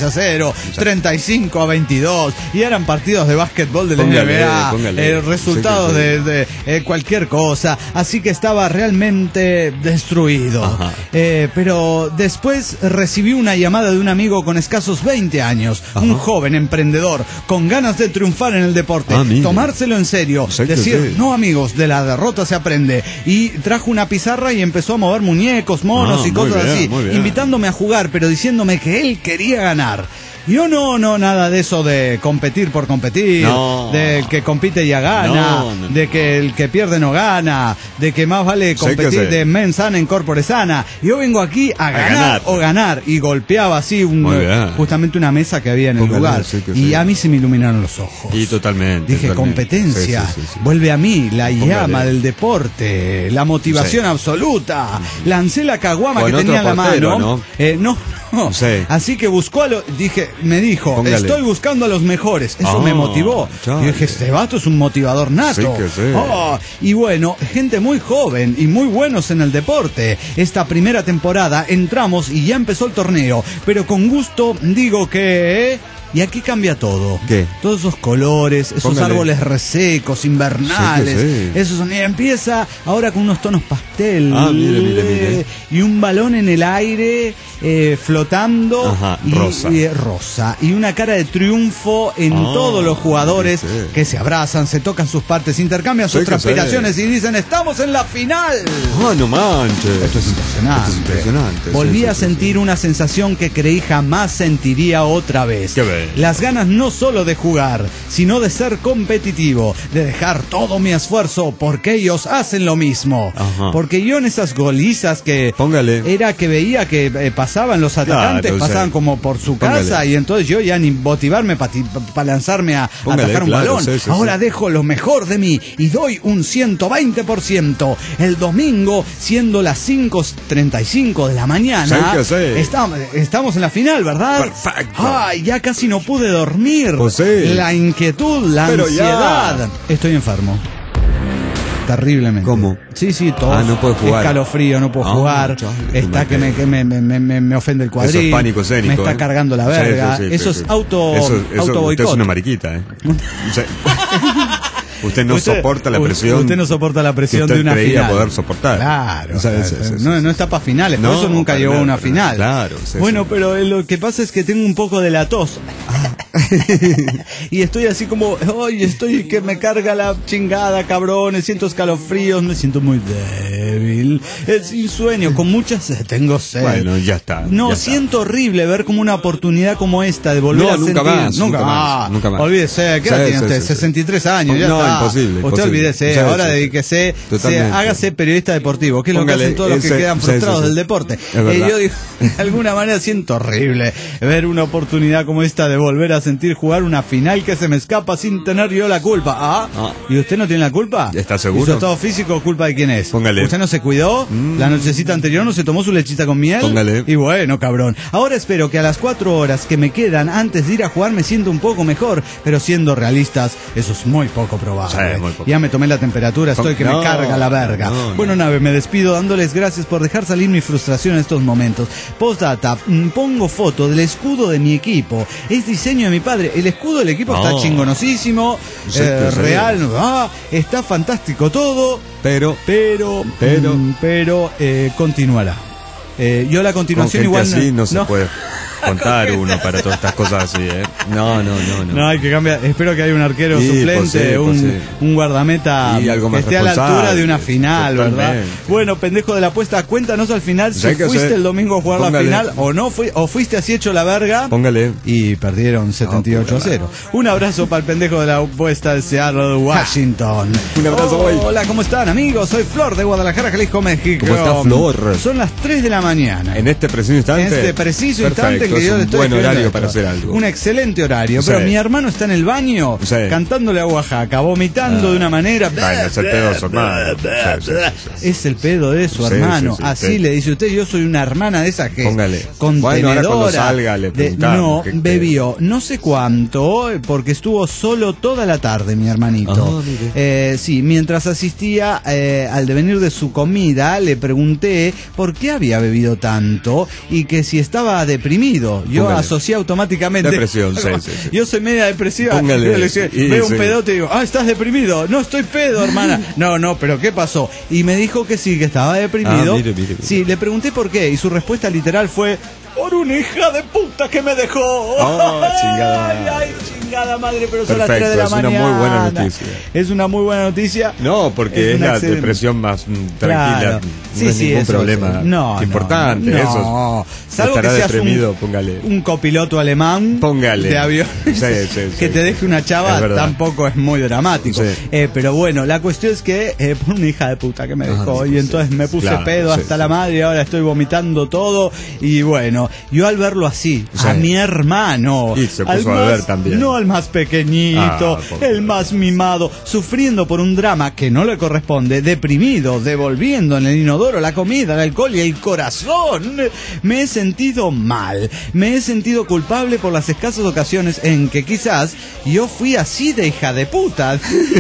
a cero, treinta y cinco a veintidós, y eran partidos de básquetbol de la
Póngale,
N B A,
póngale.
eh, resultados
Sí, sí, sí.
de, de eh, cualquier cosa, así que estaba realmente destruido.
Ajá.
Eh, pero después recibí una llamada de un amigo con escasos veinte años,
Ajá.
un joven emprendedor con ganas de triunfar en el deporte,
Ah, mire.
tomárselo en serio,
Sí, que
decir,
sí.
no amigos, de la derrota se aprende, y trajo una pizarra y empezó a mover muñecos, monos
Ah,
y
muy
cosas
bien,
así,
muy bien.
invitándome a jugar, pero diciéndome que él quería ganar. Yo no, no, nada de eso de competir por competir,
No.
del que compite ya gana,
No, no, no.
de que el que pierde no gana, de que más vale
Sí que
competir
sí.
de mens sana en corpore sana. Yo vengo aquí a, ganar,
ganar.
o ganar, y golpeaba así un,
Muy bien.
justamente una mesa que había en el
Póngale,
lugar,
sí que
y
sí.
a mí se me iluminaron los ojos.
Y totalmente.
Dije,
totalmente.
competencia,
Sí, sí, sí, sí.
vuelve a mí, la
Póngale.
llama del deporte, la motivación
Sí.
absoluta. Lancé la caguama
Con
que
otro
tenía en la
portero,
mano.
¿no?
Eh, no, no.
Sí.
Así que buscó a los, dije, me dijo,
Póngale.
estoy buscando a los mejores. Eso
Ah,
me motivó.
chale.
Y dije, este vato es un motivador nato.
Sí que sí.
Oh, y bueno, gente muy joven y muy buenos en el deporte. Esta primera temporada entramos y ya empezó el torneo, pero con gusto digo que... Y aquí cambia todo.
¿Qué?
Todos esos colores, esos
Póngale.
árboles resecos, invernales.
Sí que sí.
Esos son- y empieza ahora con unos tonos pastel.
Ah, mire, mire, mire.
Y un balón en el aire eh, flotando.
Ajá,
y,
rosa.
y, eh, rosa. Y una cara de triunfo en
Ah,
todos los jugadores
sí.
que se abrazan, se tocan sus partes, intercambian sus
Sí que
transpiraciones
sí.
y dicen, estamos en la final.
Ah, no manches.
Esto es impresionante.
Esto es impresionante.
Volví
Sí,
a
sí, sí,
sentir
sí.
una sensación que creí jamás sentiría otra vez.
Qué bello.
Las ganas no solo de jugar, sino de ser competitivo, de dejar todo mi esfuerzo porque ellos hacen lo mismo.
Ajá.
Porque yo en esas golizas que
Póngale.
era que veía que eh, pasaban los atacantes,
Claro,
pasaban
sí.
como por su
Póngale.
casa, y entonces yo ya ni motivarme para lanzarme a
Póngale,
atacar un
claro,
balón.
sí, sí,
Ahora
sí.
dejo lo mejor de mí y doy un ciento veinte por ciento. El domingo, siendo las cinco treinta y cinco de la mañana,
Sí que sí.
estamos, estamos en la final, ¿verdad?
Perfecto.
Ay, ya casi no pude dormir.
Pues sí.
La inquietud, la
Pero ya.
ansiedad. Estoy enfermo. Terriblemente.
¿Cómo?
Sí, sí, todo.
Ah, no puede jugar.
Escalofrío, no puedo
Ah,
jugar.
chale,
Está
qué
que, me,
mal.
que me, me, me, me ofende el cuadril.
Eso es pánico escénico.
Me está
¿eh?
cargando la
Sí,
verga.
sí, sí,
eso
sí,
es
sí.
auto,
Eso, eso,
auto
usted
boicot.
es una mariquita, ¿eh? Sí. Usted no
Usted-
soporta la
u-
presión.
Usted no soporta la presión
que usted
de una
creía
final.
poder soportar.
Claro.
O sea,
o sea,
sí, sí, sí,
no,
sí.
no está para finales. Por
No,
eso nunca
para
llegó a
nada,
una
para
final.
nada. Claro, sí,
bueno,
sí.
pero eh, lo que pasa es que tengo un poco de la tos. Y estoy así como, ay, estoy que me carga la chingada, cabrones, siento escalofríos, me siento muy débil. Es sin sueño, con muchas sed, tengo sed.
Bueno, ya está.
No,
ya está.
siento horrible ver como una oportunidad como esta de volver
No,
a
nunca
sentir.
más, nunca más, nunca más.
Olvídese, ¿qué edad
Sí,
tiene
sí,
usted?
sí, sí.
sesenta y tres años, ya
No,
está.
imposible,
Usted
imposible.
olvídese,
Sí,
ahora
sí, sí.
dedíquese, se,
Totalmente.
hágase periodista deportivo, que es lo que
Póngale
hacen todos los que
ese-
quedan
sí,
frustrados
sí, sí.
del deporte.
Es verdad.
Eh, yo digo, de alguna manera siento horrible ver una oportunidad como esta de volver a sentir jugar una final que se me escapa sin tener yo la culpa. Ah,
Ah.
¿y usted no tiene la culpa?
¿Está seguro?
¿Y su estado físico culpa de quién es?
Póngale.
¿Usted no se cuidó?
Mm.
¿La nochecita anterior no se tomó su lechita con miel?
Póngale.
Y bueno, cabrón. Ahora espero que a las cuatro horas que me quedan antes de ir a jugar me sienta un poco mejor, pero siendo realistas, eso es muy poco probable.
Sí, muy poco.
Ya me tomé la temperatura, estoy que
No,
me carga la verga.
no, no.
Bueno, nave, me despido dándoles gracias por dejar salir mi frustración en estos momentos. Postdata, mm, pongo foto del escudo de mi equipo. Es diseño de mi padre. El escudo del equipo
No.
está chingonosísimo,
Sí,
eh,
sí.
real, ah, está fantástico todo,
Pero,
pero,
Pero.
mm, pero eh, continuará. Eh, yo la
con
continuación
gente
igual
así no, se puede contar
Con
uno
gente
para todas estas cosas así, ¿eh? No, no, no, no.
No, hay que cambiar. Espero que haya un arquero
Sí,
suplente,
pues sí,
un,
pues sí.
un guardameta
Y algo
que
más
esté a la altura
responsable,
de una final, ¿verdad?
totalmente.
Bueno, pendejo de la apuesta, cuéntanos al final si
¿Sabe qué
fuiste
hacer?
el domingo a jugar
Póngale.
la final o no, fui, o fuiste así hecho la verga.
Póngale.
Y perdieron setenta y ocho a cero. Un abrazo para el pendejo de la apuesta de Seattle, Washington.
Un abrazo, güey.
Hola, ¿cómo están, amigos? Soy Flor de Guadalajara, Jalisco, México.
¿Cómo está, Flor?
Son las tres de la mañana.
En este preciso instante.
En este preciso
Perfecto,
instante en que
es
yo
un
le estoy
buen
escribiendo
horario
esto.
para hacer algo.
Un excelente horario,
Sí.
pero mi hermano está en el baño
Sí.
cantándole a Oaxaca, vomitando
Ah.
de una manera.
Bueno, es el pedo de su hermano. Sí, sí, sí, sí.
Es el pedo de su
Sí,
hermano.
sí, sí,
Así
sí.
le dice usted, yo soy una hermana de esas que
Póngale.
contenedora.
Bueno, ahora cuando salga le
de-
preguntamos
No,
qué- qué-
bebió no sé cuánto, porque estuvo solo toda la tarde mi hermanito.
Ah, mire.
Eh, sí, mientras asistía eh, al devenir de su comida, le pregunté por qué había bebido tanto y que si estaba deprimido. deprimido. Yo
Póngale.
asocié automáticamente.
Depresión, sí, sí, sí.
Yo soy media depresiva.
Póngale.
Yo le decía,
Y-
veo un
sí.
pedote y digo, ah, estás deprimido. No, estoy pedo, hermana. No, no, pero ¿qué pasó? Y me dijo que sí, que estaba deprimido.
Ah, mire, mire, mire.
Sí, le pregunté por qué. Y su respuesta literal fue, por una hija de puta que me dejó.
Oh, chingada
Ay,
madre.
ay, chingada madre, pero son las
Perfecto,
tres de la
es una
mañana.
muy buena noticia.
Es una muy buena noticia.
No, porque es,
un
la
accidente.
depresión más mm, tranquila.
Claro.
No
Sí,
es
sí,
ningún
eso,
problema
eso. No,
importante.
no,
Eso
no. Salvo
estará
que seas
deprimido,
un,
póngale.
un copiloto alemán
Póngale.
de avión
Sí, sí,
que
sí,
te
sí.
deje una chava
Es verdad.
tampoco es muy dramático.
Sí.
Eh, pero bueno, la cuestión es que eh, por una hija de puta que me dejó
Ah,
y
sí,
entonces me puse
claro,
pedo
sí,
hasta
sí.
la madre y ahora estoy vomitando todo y bueno, yo al verlo así,
Sí.
a mi hermano,
Y se
al
puso a
más-
beber también.
no al más pequeñito,
Ah, por
el
favor.
más mimado, sufriendo por un drama que no le corresponde, deprimido, devolviendo en el inodoro la comida, el alcohol y el corazón. Me he sentido mal, me he sentido culpable por las escasas ocasiones en que quizás yo fui así de hija de puta.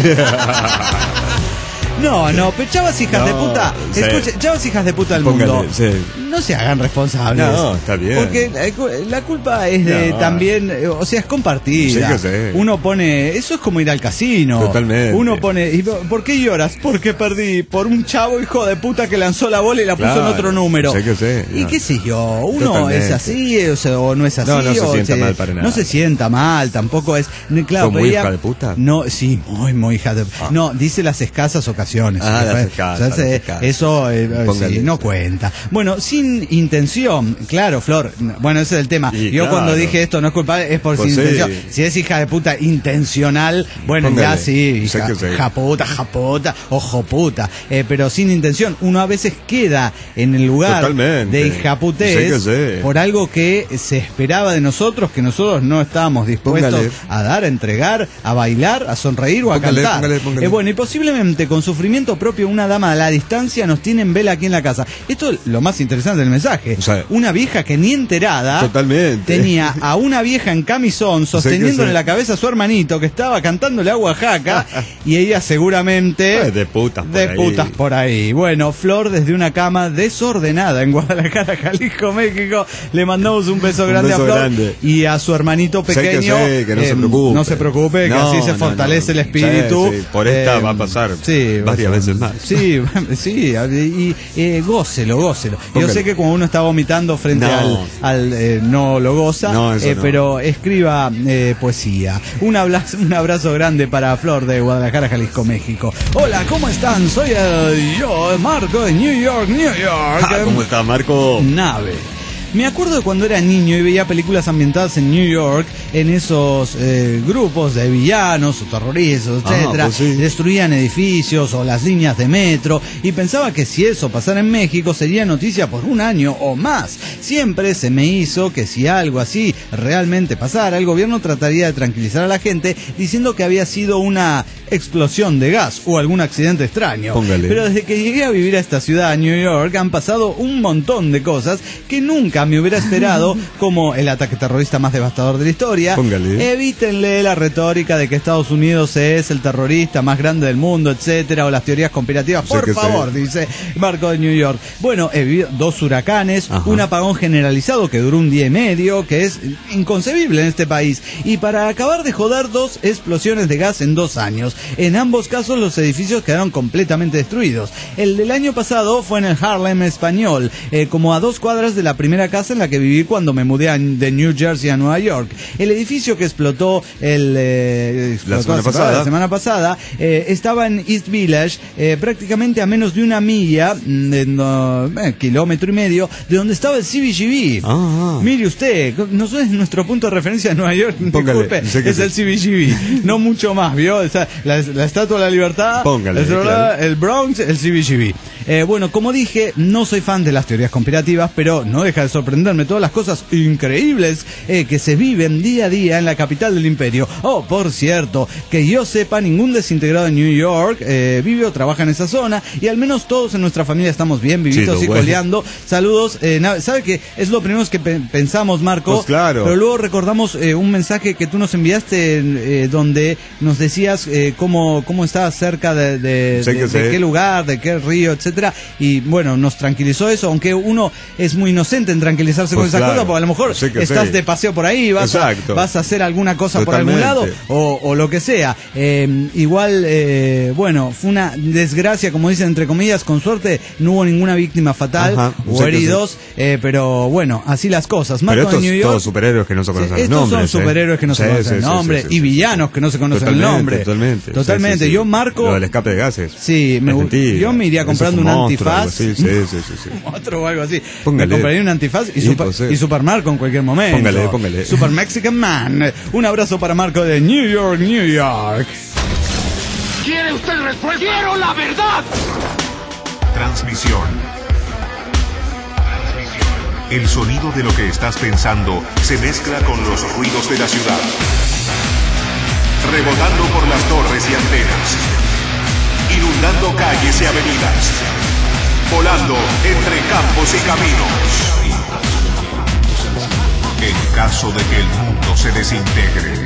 No, no, pero chavas hijas
No,
de puta,
sí.
escuche, chavas hijas de puta del
Póngale,
mundo,
sí.
no se hagan responsables.
No, está bien.
Porque la, cu- la culpa es de
No.
también, eh, o sea, es compartida.
Sí que sé.
Uno pone, eso es como ir al casino.
Totalmente.
Uno pone, ¿y por qué lloras? Porque perdí por un chavo hijo de puta que lanzó la bola y la puso
Claro,
en otro número.
sé que sé,
Y
no.
qué sé yo, uno
Totalmente.
es así o, sea, o no es así.
No, no se
o
sienta mal para nada.
No se sienta mal, tampoco es. ni- Claro,
¿Fue muy
pero ella-
hija de puta?
No, sí, muy, muy hija de
Ah.
No, dice las escasas ocasiones.
Ah, las
Fue-
escasas,
o sea,
las
se-
escasas.
Eso eh, eh,
Póngale.
sí, no cuenta. Bueno, sin intención, claro, Flor. Bueno, ese es el tema.
Y
Yo
claro.
cuando dije esto no es culpable, es por
Pues
sin
sí.
intención. Si es hija de puta intencional, bueno,
Póngale.
ya sí,
Sé
hija,
que sé.
japuta, japuta, ojo puta. Eh, pero sin intención, uno a veces queda en el lugar
Totalmente.
de hijaputés
Sé que sé.
por algo que se esperaba de nosotros, que nosotros no estábamos dispuestos
Póngale.
a dar, a entregar, a bailar, a sonreír o a
Póngale,
cantar.
póngale, póngale.
Eh, bueno, y posiblemente con sufrimiento propio una dama a la distancia nos tiene en vela aquí en la casa. Esto es lo más interesante del mensaje.
O sea,
una vieja que ni enterada
Totalmente.
tenía a una vieja en camisón sosteniéndole
sé.
la cabeza a su hermanito que estaba cantándole a Oaxaca y ella seguramente
Eh, de putas por
de
ahí.
putas por ahí. Bueno, Flor desde una cama desordenada en Guadalajara, Jalisco, México. Le mandamos un beso
Un
grande
beso
a Flor
grande.
y a su hermanito
Sé que
pequeño.
sé, que no se
eh,
preocupe.
No se preocupe, que
No,
así se
no,
fortalece
no.
el espíritu.
Sí, sí, por esta va a pasar
sí,
varias
va a ser-
veces más.
Sí, sí, y eh, gócelo, gócelo. Yo
Póngale.
sé que cuando uno está vomitando frente
No.
al, al eh, no lo goza,
No, eso
eh,
no.
pero escriba eh, poesía. Un abrazo, un abrazo grande para Flor de Guadalajara, Jalisco, México. Hola, ¿cómo están? Soy el, yo, Marco de New York, New York.
Ah, ¿cómo está, Marco?
Nave. Me acuerdo de cuando era niño y veía películas ambientadas en New York, en esos eh, grupos de villanos o terroristas,
Ah,
etcétera,
pues sí.
destruían edificios o las líneas de metro y pensaba que si eso pasara en México sería noticia por un año o más. Siempre se me hizo que si algo así realmente pasara, el gobierno trataría de tranquilizar a la gente diciendo que había sido una explosión de gas o algún accidente extraño.
Póngale.
Pero desde que llegué a vivir a esta ciudad, New York, han pasado un montón de cosas que nunca me hubiera esperado, como el ataque terrorista más devastador de la historia.
Póngale.
Evítenle la retórica de que Estados Unidos es el terrorista más grande del mundo, etcétera, o las teorías conspirativas.
Sé
Por
que
favor,
sé.
dice Marco de New York. Bueno, he vivido dos huracanes,
Ajá.
un apagón generalizado que duró un día y medio, que es inconcebible en este país. Y para acabar de joder, dos explosiones de gas en dos años. En ambos casos los edificios quedaron completamente destruidos. El del año pasado fue en el Harlem español, eh, como a dos cuadras de la primera casa en la que viví cuando me mudé a- de New Jersey a Nueva York. El edificio que explotó el eh, explotó
La semana
hace-
pasada.
la semana pasada eh, estaba en East Village, eh, prácticamente a menos de una milla, mm, de, no, eh, kilómetro y medio, de donde estaba el C B G B.
Ah.
Mire usted, no es nuestro punto de referencia en Nueva York,
Póngale,
disculpe,
sé que
es
sí.
el C B G B, no mucho más, ¿vio? Esa- la, la Estatua de la Libertad,
Póngale,
el,
claro.
el Bronx, el C B G B. Eh, bueno, como dije, no soy fan de las teorías conspirativas, pero no deja de sorprenderme todas las cosas increíbles eh, que se viven día a día en la capital del imperio. Oh, por cierto, que yo sepa, ningún desintegrado en New York eh, vive o trabaja en esa zona, y al menos todos en nuestra familia estamos bien vivitos
Sí,
y
lo bueno.
coleando. Saludos. Eh, na- ¿Sabe qué? Es lo primero que pe- pensamos, Marco.
Pues claro.
Pero luego recordamos eh, un mensaje que tú nos enviaste eh, donde nos decías eh, cómo, cómo estabas cerca de, de,
Sé
de-
que
de
sé.
qué lugar, de qué río, etcétera. etcétera. Y bueno, nos tranquilizó eso, aunque uno es muy inocente en tranquilizarse
Pues
con esa
claro,
cosa, porque a lo mejor
sí que
estás
sí.
de paseo por ahí, vas a, vas a hacer alguna cosa Totalmente. por algún lado, o, o lo que sea. Eh, igual, eh, bueno, fue una desgracia, como dicen entre comillas, con suerte no hubo ninguna víctima fatal,
Ajá,
o heridos, sí. eh, pero bueno, así las cosas.
Marco pero estos de New York, todos superhéroes que no se conocen sí, el nombre.
Estos son superhéroes que no sí, se conocen sí, el nombre, sí, sí, y villanos que no se conocen el nombre.
Totalmente.
Totalmente. Sí, sí, sí. Yo marco...
Lo del escape de gases.
Sí, me,
mentira,
yo me iría comprando un, un monstruo, antifaz.
Sí, sí, sí, sí, sí.
Otro o algo así.
Póngale.
Me compraría un antifaz y,
sí,
super,
pues, sí.
y Super Marco en cualquier momento.
Póngale, póngale.
Super Mexican Man. Un abrazo para Marco de New York, New York.
¿Quiere usted respuesta? ¡Quiero la verdad!
Transmisión. El sonido de lo que estás pensando se mezcla con los ruidos de la ciudad. Rebotando por las torres y antenas. Inundando calles y avenidas. Volando entre campos y caminos. En caso de que el mundo se desintegre.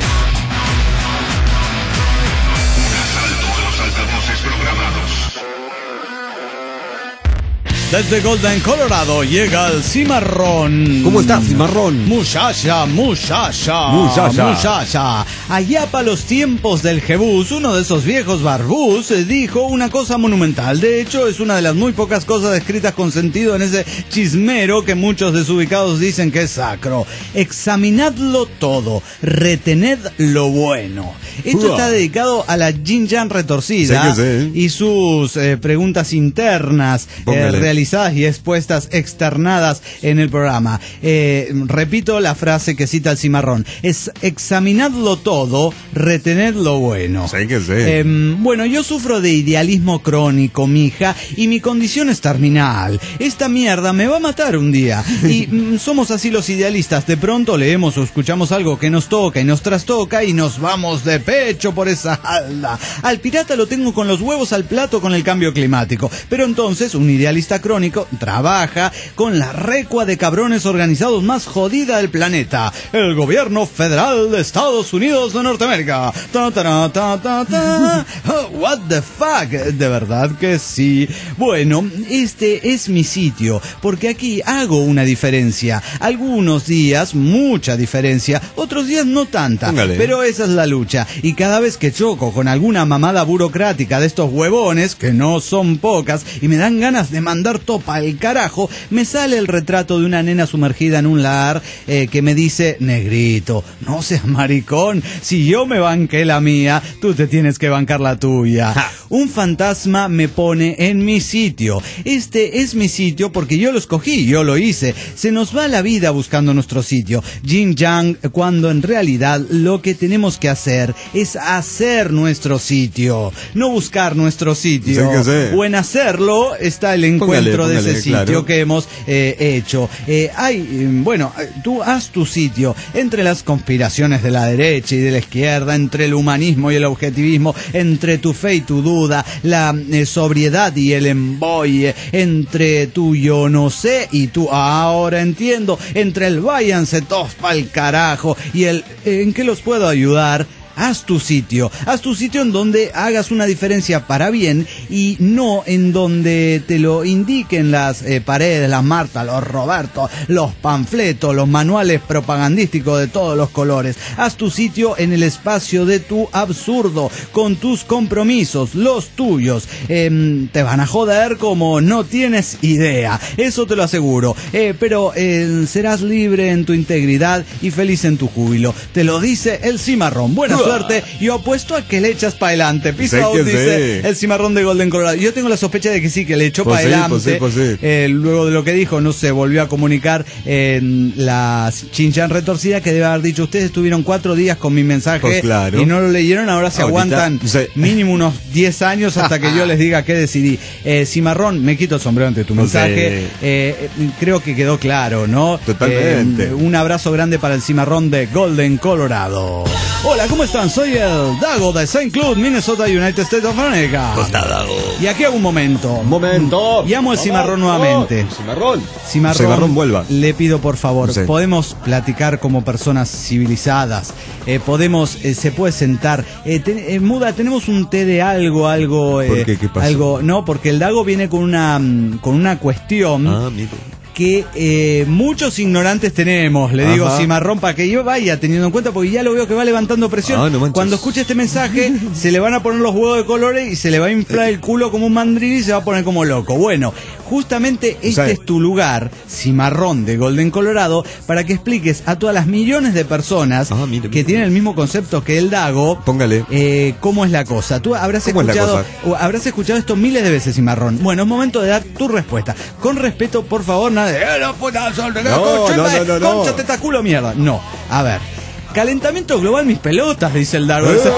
Un asalto a los altavoces programados.
Desde Golden, Colorado, llega el Cimarrón.
¿Cómo estás, Cimarrón?
Muchacha, muchacha,
muchacha.
muchacha. Allá para los tiempos del Jebús, uno de esos viejos barbús dijo una cosa monumental. De hecho, es una de las muy pocas cosas escritas con sentido en ese chismero que muchos desubicados dicen que es sacro. Examinadlo todo, retened lo bueno. Esto uh. está dedicado a la Yin Yang retorcida
sí que sí.
y sus eh, preguntas internas eh, realizadas y expuestas, externadas en el programa. Eh, repito la frase que cita el Cimarrón. Es examinadlo todo, retened lo bueno.
Sí que sí.
Eh, bueno, yo sufro de idealismo crónico, mija, y mi condición es terminal. Esta mierda me va a matar un día. Y mm, somos así los idealistas. De pronto leemos o escuchamos algo que nos toca y nos trastoca y nos vamos de pecho por esa alda. Al pirata lo tengo con los huevos al plato con el cambio climático. Pero entonces, un idealista crónico trabaja con la recua de cabrones organizados más jodida del planeta, el gobierno federal de Estados Unidos de Norteamérica. Ta, ta, ta, ta, ta. Oh, what the fuck, de verdad que sí. Bueno, este es mi sitio, porque aquí hago una diferencia. Algunos días mucha diferencia, otros días no tanta. Póngale. Pero esa es la lucha, y cada vez que choco con alguna mamada burocrática de estos huevones, que no son pocas, y me dan ganas de mandar topa el carajo, me sale el retrato de una nena sumergida en un lar eh, que me dice: negrito, no seas maricón, si yo me banqué la mía, tú te tienes que bancar la tuya. Ja. Un fantasma me pone en mi sitio. Este es mi sitio porque yo lo escogí, yo lo hice. Se nos va la vida buscando nuestro sitio. Yin Yang, cuando en realidad lo que tenemos que hacer es hacer nuestro sitio, no buscar nuestro sitio.
Sí que sí.
O en hacerlo está el encuentro Póngale, de ese sitio claro. que hemos eh, hecho. Eh, hay, bueno, tú haz tu sitio entre las conspiraciones de la derecha y de la izquierda, entre el humanismo y el objetivismo, entre tu fe y tu duda, la eh, sobriedad y el emboye, entre tu yo no sé y tú ahora entiendo, entre el váyanse todos pa'l carajo y el eh, ¿en qué los puedo ayudar? Haz tu sitio, haz tu sitio en donde hagas una diferencia para bien y no en donde te lo indiquen las eh, paredes, las Marta, los Roberto, los panfletos, los manuales propagandísticos de todos los colores. Haz tu sitio en el espacio de tu absurdo, con tus compromisos, los tuyos. Eh, te van a joder como no tienes idea, eso te lo aseguro. Eh, pero eh, serás libre en tu integridad y feliz en tu júbilo. Te lo dice el Cimarrón. Buenas suerte, yo apuesto a que le echas para adelante. Piso out, dice sí. el Cimarrón de Golden, Colorado. Yo tengo la sospecha de que sí, que le echó
pues
para
sí,
adelante.
Pues sí, pues sí.
Eh, luego de lo que dijo, no se volvió a comunicar en la Yin Yang retorcida, que debe haber dicho: ustedes estuvieron cuatro días con mi mensaje
pues claro.
y no lo leyeron, ahora se Ahorita, aguantan sí. mínimo unos diez años hasta que yo les diga qué decidí. Eh, Cimarrón, me quito el sombrero ante tu pues mensaje. Sí. Eh, creo que quedó claro, ¿no?
Totalmente.
Eh, un abrazo grande para el Cimarrón de Golden, Colorado. Hola, ¿cómo están? están? Soy el Dago de Saint Cloud, Minnesota, United States of America.
¿Cómo está, Dago?
Y aquí hago un momento.
Momento.
Llamo al Cimarrón nuevamente.
Cimarrón.
Cimarrón,
Cimarrón, vuelva.
Le pido por favor,
Sí.
podemos platicar como personas civilizadas. Eh, podemos, eh, se puede sentar. Eh, ten- eh, Muda, tenemos un té de algo, algo. Eh,
¿Por qué? ¿Qué pasó?
Algo, no, porque el Dago viene con una, mm, con una cuestión.
Ah, mire.
Que eh, muchos ignorantes tenemos, le digo
Ajá.
Cimarrón, para que yo vaya teniendo en cuenta, porque ya lo veo que va levantando presión.
Ah, no manches.
Cuando escuche este mensaje, se le van a poner los huevos de colores y se le va a inflar el culo como un mandril y se va a poner como loco. Bueno, justamente este
Sí.
es tu lugar, Cimarrón de Golden Colorado, para que expliques a todas las millones de personas
Ah, mire,
que
mire.
tienen el mismo concepto que el Dago.
Póngale.
eh, cómo es la cosa. Tú habrás
¿Cómo es la
escuchado,
cosa?
o habrás escuchado esto miles de veces, Cimarrón. Bueno, es momento de dar tu respuesta. Con respeto, por favor, nada de "Eh, no, puta, sol,
No, no, no, no, no.
concha, teta, culo, mierda". No, a ver. Calentamiento global, mis pelotas, dice el Dago.
¡Eh!
Dice,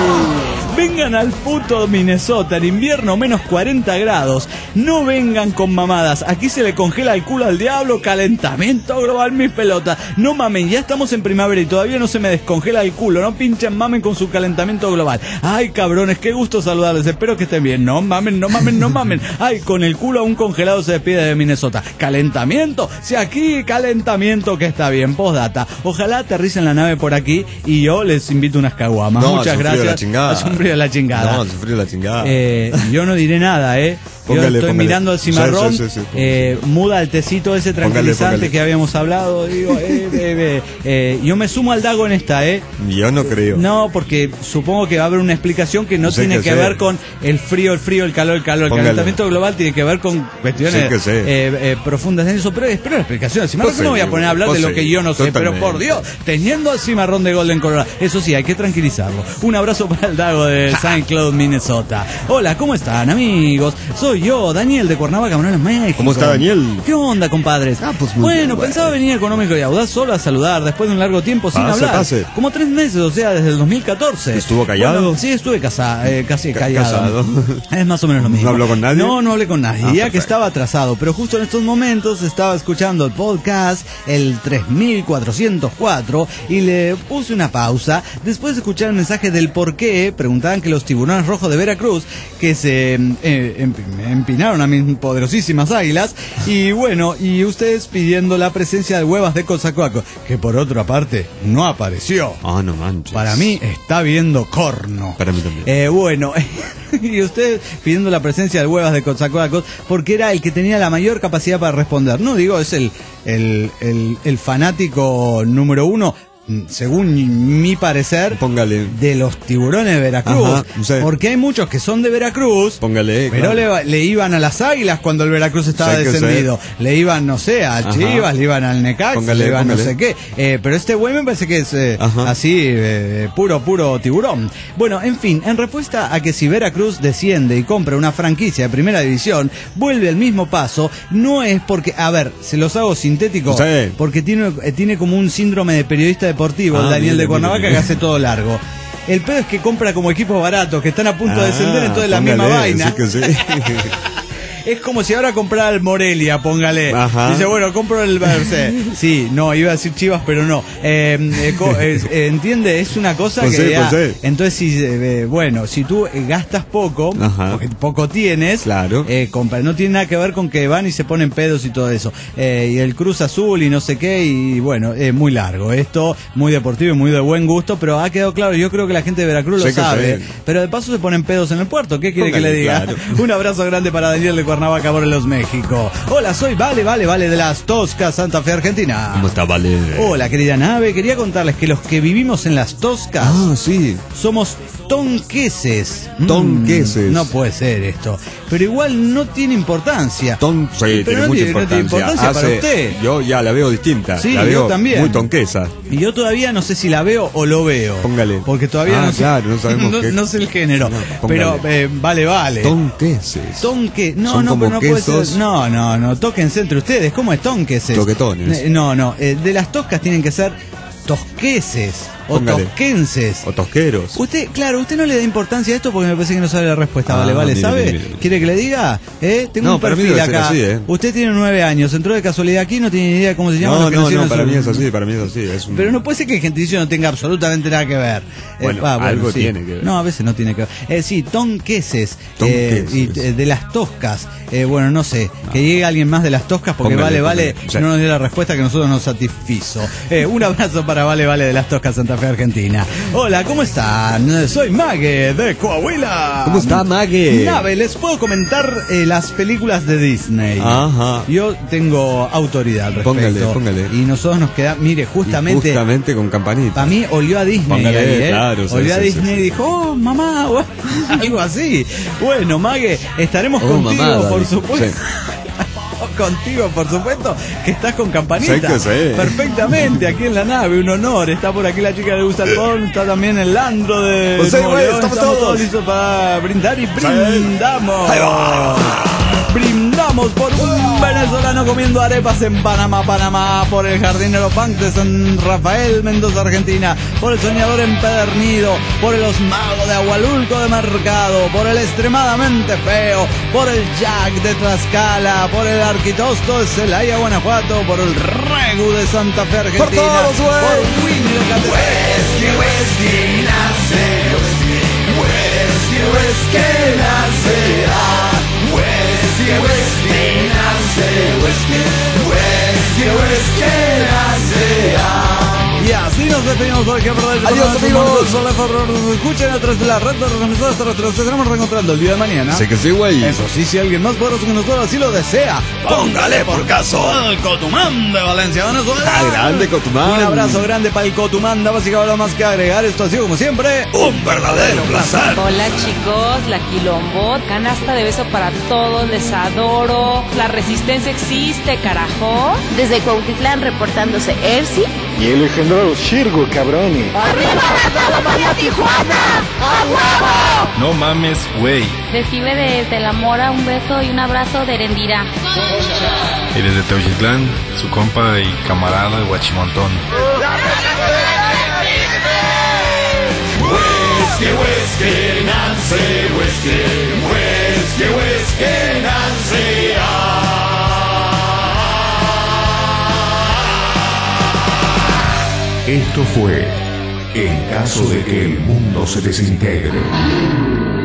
vengan al puto Minnesota, en invierno menos cuarenta grados. No vengan con mamadas. Aquí se le congela el culo al diablo. Calentamiento global, mis pelotas. No mamen, ya estamos en primavera y todavía no se me descongela el culo. No pinchen, mamen con su calentamiento global. Ay, cabrones, qué gusto saludarles. Espero que estén bien. No mamen, no mamen, no mamen. Ay, con el culo aún congelado se despide de Minnesota. Calentamiento. Si aquí calentamiento que está bien. Postdata. Ojalá aterricen la nave por aquí y yo les invito unas caguamas.
No,
Muchas
hace un frío
gracias.
la chingada.
Hace un frío de la chingada.
No, sufrió la chingada.
Eh, yo no diré nada, ¿eh? Yo
Póngale,
estoy
póngale.
mirando al cimarrón,
Sí, sí, sí, sí,
eh, muda el tecito ese tranquilizante
póngale.
que habíamos hablado. Digo, eh, eh, eh, eh, yo me sumo al Dago en esta, ¿eh?
Yo no creo.
No, porque supongo que va a haber una explicación que no
Sí
tiene
que
que,
sé.
ver con el frío, el frío, el calor, el calor. El
Póngale.
calentamiento global tiene que ver con cuestiones
Sí que sé.
eh, eh, profundas en eso. Pero espero la explicación del cimarrón.
Pues
¿Cómo me voy a
sí,
poner a hablar de
pues
lo
sí,
que yo no sé? Pero
totalmente.
por Dios, teniendo al cimarrón de Golden Colorado. Eso sí, hay que tranquilizarlo. Un abrazo para el Dago de Saint Cloud, Minnesota. Hola, ¿cómo están, amigos? Soy yo, Daniel de Cuernavaca, Morelos, México.
¿Cómo está, Daniel?
¿Qué onda, compadres?
Ah, pues muy
bueno,
bien,
pensaba
bueno.
venir económico y audaz solo a saludar después de un largo tiempo sin
Pase,
hablar.
pase.
Como tres meses, o sea, desde el dos mil catorce.
¿Estuvo callado?
Bueno, sí, estuve casa, eh, casi
Ca-
callado.
casado.
Es más o menos lo mismo.
¿No habló con nadie?
No, no hablé con nadie.
Ah,
ya que
perfecto.
estaba atrasado, pero justo en estos momentos estaba escuchando el podcast, el tres mil cuatrocientos cuatro, y le puse una pausa. Después de escuchar el mensaje del por qué, preguntaban que los tiburones rojos de Veracruz, que se eh, emp- empinaron a mis poderosísimas águilas, y bueno, y ustedes pidiendo la presencia de huevas de Cozacoaco, que por otra parte no apareció.
Ah, no manches.
Para mí está viendo corno.
Para mí también.
Eh, bueno, y usted pidiendo la presencia de huevas de Cozacoacos porque era el que tenía la mayor capacidad para responder. No digo, es el, el, el, el fanático número uno, según mi parecer,
Póngale.
de los tiburones de Veracruz.
Ajá, sí.
Porque hay muchos que son de Veracruz.
Póngale.
Pero
claro.
le, le iban a las águilas cuando el Veracruz estaba
Sí que
descendido. Le iban, no sé, a
Ajá.
Chivas, le iban al Necaxa,
Póngale,
le iban no
póngale.
sé qué. Eh, pero este güey me parece que es eh,
Ajá.
así, eh, puro, puro tiburón. Bueno, en fin, en respuesta a que si Veracruz desciende y compra una franquicia de primera división, vuelve al mismo paso, no es porque, a ver, se los hago sintético,
Sí.
porque tiene, eh, tiene como un síndrome de periodista deportivo,
Ah,
el Daniel
mire,
de Cuernavaca,
mire,
que
mire.
hace todo largo. El pedo es que compra como equipos baratos, que están a punto de descender,
Ah,
entonces la
póngale,
misma vaina.
sí que sí.
Es como si ahora comprara el Morelia, póngale.
Ajá.
Dice, bueno, compro el Verse. Sí, no, iba a decir Chivas, pero no. Eh, eh, co- es- eh, ¿Entiende? Es una cosa
Pues
que
sí,
ya-
pues sí.
entonces, si, eh, bueno, si tú eh, gastas poco,
Ajá.
porque poco tienes,
Claro.
eh, compra. No tiene nada que ver con que van y se ponen pedos y todo eso. Eh, y el Cruz Azul y no sé qué, y bueno, es muy largo. Esto, muy deportivo y muy de buen gusto, pero ha quedado claro. Yo creo que la gente de Veracruz
Sí
lo
que
sabe.
sí.
Pero de paso se ponen pedos en el puerto. ¿Qué quiere que
Póngale,
le diga?
claro.
Un abrazo grande para Daniel de Cuernavaca, Morelos, México. Hola, soy Vale, Vale, Vale de las Toscas, Santa Fe, Argentina.
¿Cómo está, Vale?
Hola, querida nave. Quería contarles que los que vivimos en las Toscas
Ah, sí.
somos tonqueses. Mm,
Tonqueses.
no puede ser esto. Pero igual no tiene importancia.
Ton, sí,
Pero
tiene
no
mucha
tiene- no tiene
importancia.
importancia para
Hace-
usted.
Yo ya la veo distinta.
Sí,
la
yo
veo
también.
muy tonquesa.
Y yo todavía no sé si la veo o lo veo.
Póngale.
Porque todavía
Ah,
no sé.
claro, no sabemos
no,
qué-
no sé el género.
No,
pero
póngale.
eh, vale, vale.
Tonqueses.
Tonque, no,
Son
no,
como
pero no puede
quesos.
ser. No, no, no, tóquense entre ustedes. ¿Cómo es tonqueses?
Toquetones.
Eh, No, no, eh, de las toscas tienen que ser tosqueses o
Póngale.
tosquenses.
O tosqueros.
Usted, claro, usted no le da importancia a esto porque me parece que no sabe la respuesta.
Ah,
vale, vale,
mire,
¿sabe?
mire, mire.
¿Quiere que le diga? ¿Eh? Tengo
No,
un
para mí
perfil
debe ser
acá.
así, ¿eh?
Usted tiene nueve años, entró de casualidad aquí, no tiene ni idea de cómo se llama.
No,
lo que
no,
nacieron
no,
en
para
su-
mí es así, para mí es así. Es un...
Pero no puede ser que el gentilicio no tenga absolutamente nada que ver.
Bueno,
ah,
algo
sí.
tiene que ver.
No, a veces no tiene que ver. Eh, sí, tonqueses.
Tonqueses.
Eh, y, eh, de las toscas. Eh, bueno, no sé. Que llegue alguien más de las toscas porque
Póngale,
vale, vale,
póngale. Sí.
no nos dio la respuesta que nosotros nos satisfizo. Eh, un abrazo para Vale, vale de las Toscas Santa Fe, Argentina. Hola, ¿cómo están? Soy Mague de Coahuila.
¿Cómo está, Mague?
Nave, les puedo comentar eh, las películas de Disney.
Ajá.
Yo tengo autoridad al respecto.
Póngale, póngale.
Y nosotros nos queda, mire,
Y
justamente,
justamente con campanita.
para mí olió a Disney.
Póngale,
ahí, ¿eh?
claro, sí,
olió a
sí,
Disney
sí,
y
sí.
dijo, oh, mamá, o algo así. Bueno, Mague, estaremos
Oh,
contigo,
mamá,
por
David.
supuesto. Contigo, por supuesto, que estás con campanita.
Sí que sí.
Perfectamente, aquí en la nave, un honor. Está por aquí la chica de Gusta el Pon, está también el Landro de
Pues sí,
Nuevo
güey,
León.
estamos todos.
listos para brindar y brindamos.
Ahí va.
Brindamos por un venezolano comiendo arepas en Panamá, Panamá, por el jardinero punk de San Rafael, Mendoza, Argentina, por el soñador empedernido, por el osmago de Agualulco de Mercado, por el extremadamente feo, por el Jack de Tlaxcala, por el Arquitosto de Celaya, Guanajuato, por el Regu de Santa Fe, Argentina,
Por todos, güey.
por Winnie de Catedral.
Whisky, whisky, nace, whisky, whisky, whisky, nace, ah. Whisky, whisky, nace, whisky, whisky, whisky, nace, ah.
Y así nos despedimos por aquí.
Adiós, amigos.
Escuchen a través de la red de organizadoras. Nos estaremos reencontrando el día de mañana.
Sé que sí, güey.
Eso sí, si alguien más poderoso que nosotros así lo desea,
Póngale por caso.
al Cotumán de Valencia, Venezuela.
Ah, grande, Cotumán.
Un abrazo grande para el Cotumán. Damas y caballeros, más que agregar. Esto ha sido como siempre
Un verdadero placer.
Hola chicos, la Quilombo, canasta de beso para todos, les adoro. La resistencia existe, carajo.
Desde Cuautitlán reportándose Ersi.
Y el legendario Shirgo, cabrón.
No mames, güey.
Recibe desde la Mora un beso y un abrazo de Erendira.
Y desde Teuchitlán, su compa y camarada de Huachimontón.
Whisky, whisky, Nancy, whisky, whisky, whisky, Nancy, ah.
Esto fue En caso de que el mundo se desintegre.